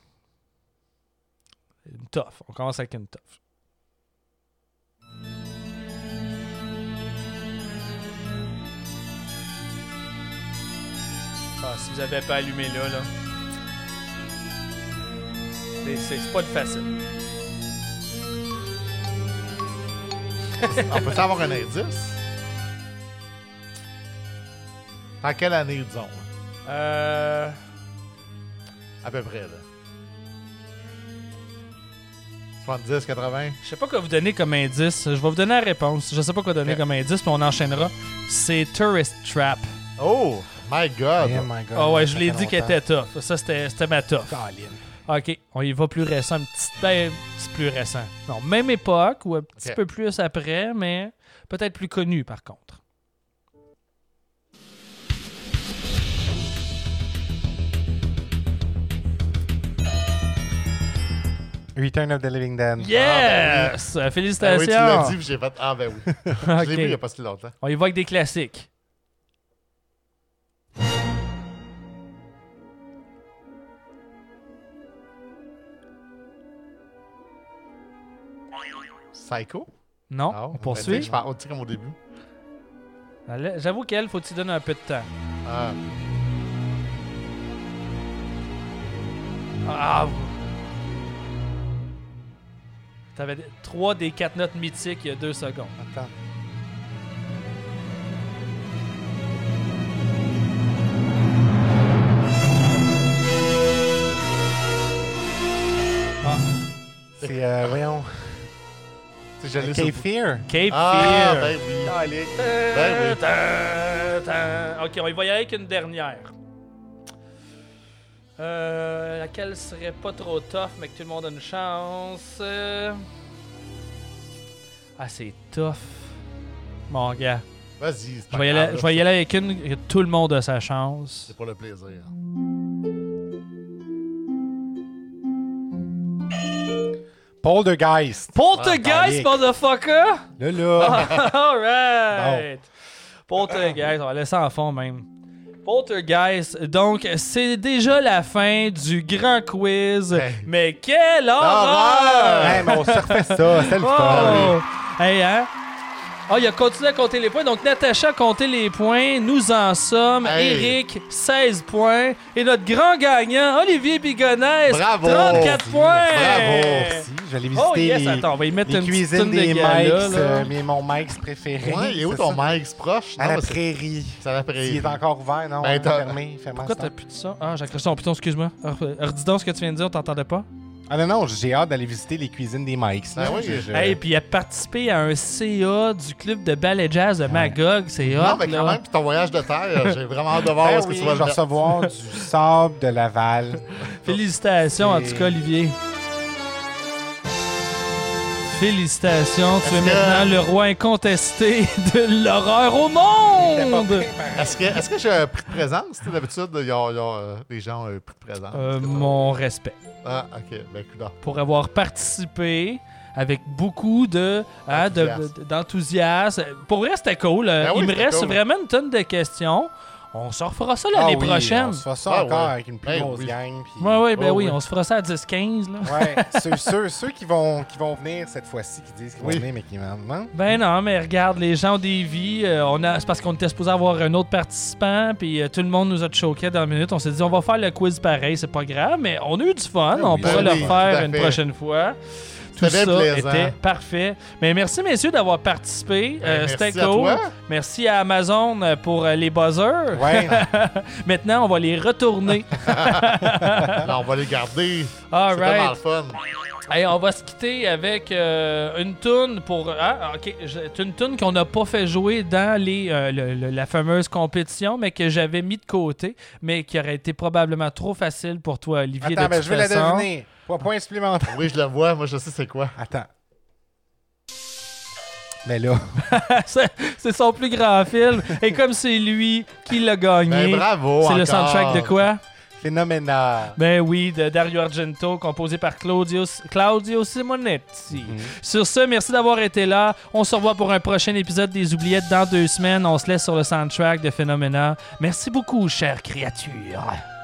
Une tough. On commence avec une tough. Ah, si vous n'avez pas allumé là, là. C'est- C'est c'est pas de facile. On peut avoir un indice? En quelle année, disons? là? Euh... À peu près, là. soixante-dix, quatre-vingts? Je sais pas quoi vous donner comme indice. Je vais vous donner la réponse. Je sais pas quoi donner Ok. comme indice, puis on enchaînera. C'est Tourist Trap. Oh, my God! Oh my God. Ah ouais, ça je l'ai fait dit qu'elle longtemps. était tough. Ça, c'était c'était ma tough. Colin. OK, on y va plus récent, un petit, ben, un petit plus récent. Non, même époque ou un petit Ok. peu plus après, mais peut-être plus connu par contre. Return of the Living Dead. Yes! Ah, Félicitations! oui, tu l'as dit, puis j'ai fait. Ah, ben oui. Je OK. l'ai vu il n'y a pas si longtemps. On y va avec des classiques. Psycho? Non, Ah, on ben, poursuit. Je parle, tu sais, comme au début. Allez, j'avoue qu'elle, faut que tu donnes un peu de temps. Ah, Ah! vous- T'avais des- trois des quatre notes mythiques il y a deux secondes. Attends. Ah. C'est, euh, voyons. tu sais, je l'ai Cape sur- Fear. Cape Ah, Fear. ben oui. Allez. Ben oui. Tan, tan. Ok, on y va y aller avec une dernière. Euh, laquelle serait pas trop tough, mais que tout le monde a une chance. Euh, Ah, c'est tough. Mon gars. Vas-y. Je vais y aller, je vais y aller avec une que tout le monde a sa chance. C'est pour le plaisir. Poltergeist. Poltergeist, Ah, motherfucker! Là, là. Alright! Poltergeist, on va laisser en fond même. Poltergeist, donc c'est déjà la fin du grand quiz. Hey. Mais quelle horreur! Hey, mais on se refait ça, c'est le fun. Hey, hein? Ah, oh, il a continué à compter les points. Donc, Natacha a compté les points. Nous en sommes. Hey. Eric, seize points. Et notre grand gagnant, Olivier Bigonès, Bravo. trente-quatre points. Bravo. Merci. J'allais visiter Oh yes, les, attends, on va y mettre les une petite cuisines toune de des gala, Mikes, là. euh, mais mon Mike's préféré. Ouais, il est où c'est ton ça. Mike's proche? À Non, la mais c'est- prairie. C'est à la prairie. S'il est encore ouvert, non? Ben, t'as- fermé. fermé Pourquoi à ce t'as temps. plus de ça? Ah, j'ai accroché son piton, excuse-moi. Redis donc ce que tu viens de dire, on t'entendait pas? Ah non, non, j'ai hâte d'aller visiter les cuisines des Mikes. Ben là. oui. Je- je- Hey, puis il a participé à un C A du club de ballet jazz de Magog. C'est hot, Non, mais quand là. même, puis ton voyage de terre, j'ai vraiment hâte de voir Ben où est-ce que oui, tu vas je le vais mettre. recevoir du sable de Laval. Félicitations, en C'est- tout cas, Olivier. Félicitations, tu es Est-ce que- maintenant le roi incontesté de l'horreur au monde! Est-ce que, est-ce que j'ai un prix de présence? Tu sais, d'habitude, il y a, il y a, euh, les gens ont un prix de présence. Euh, mon respect Ah, ok. Ben, écoute, non. pour avoir participé avec beaucoup de, hein, de- Enthousiasme. d'enthousiasme. Pour vrai, c'était cool. Ben oui, Il me c'était reste cool. vraiment une tonne de questions. On se refera ça Ah l'année oui, prochaine. On se fera ça Ah encore ouais. avec une plus Ben grosse oui. gang. puis- Ouais, ouais, ben Oh, oui, oui. on se fera ça à dix quinze. Là. Ouais, ceux, ceux, ceux qui, vont, qui vont venir cette fois-ci, qui disent qu'ils vont Oui. venir, mais qui m'en demandent. Ben non, mais regarde, les gens ont des vies. euh, on a, c'est parce qu'on était supposé avoir un autre participant, puis euh, tout le monde nous a choqué dans la minute. On s'est dit, on va faire le quiz pareil, c'est pas grave, mais on a eu du fun. Ben on oui. pourra Ben le oui, tout refaire à une fait. prochaine fois. Tout C'était ça bien plaisant. était parfait. Mais merci, messieurs, d'avoir participé. Euh, Ben, C'était merci à cool. toi. Merci à Amazon euh, pour euh, les buzzers. Ouais. Maintenant, on va les retourner. Là, on va les garder. All C'est tellement right. le fun. Hey, on va se quitter avec euh, une toune pour. Ah, ok. je- C'est une toune qu'on n'a pas fait jouer dans les, euh, le- le- la fameuse compétition, mais que j'avais mis de côté, mais qui aurait été probablement trop facile pour toi, Olivier. Attends, de ben, toute je vais la façon. deviner. Pas point supplémentaire. Oui, je le vois. Moi, je sais c'est quoi. Attends. Mais là, c'est c'est son plus grand film. Et comme c'est lui qui l'a gagné, Ben, bravo. c'est le encore. soundtrack de quoi? phénoménal. Ben oui, de Dario Argento, composé par Claudio, Claudio Simonetti. Sur ce, merci d'avoir été là. On se revoit pour un prochain épisode des Oubliettes dans deux semaines. On se laisse sur le soundtrack de Phénoménal. Merci beaucoup, chères créatures.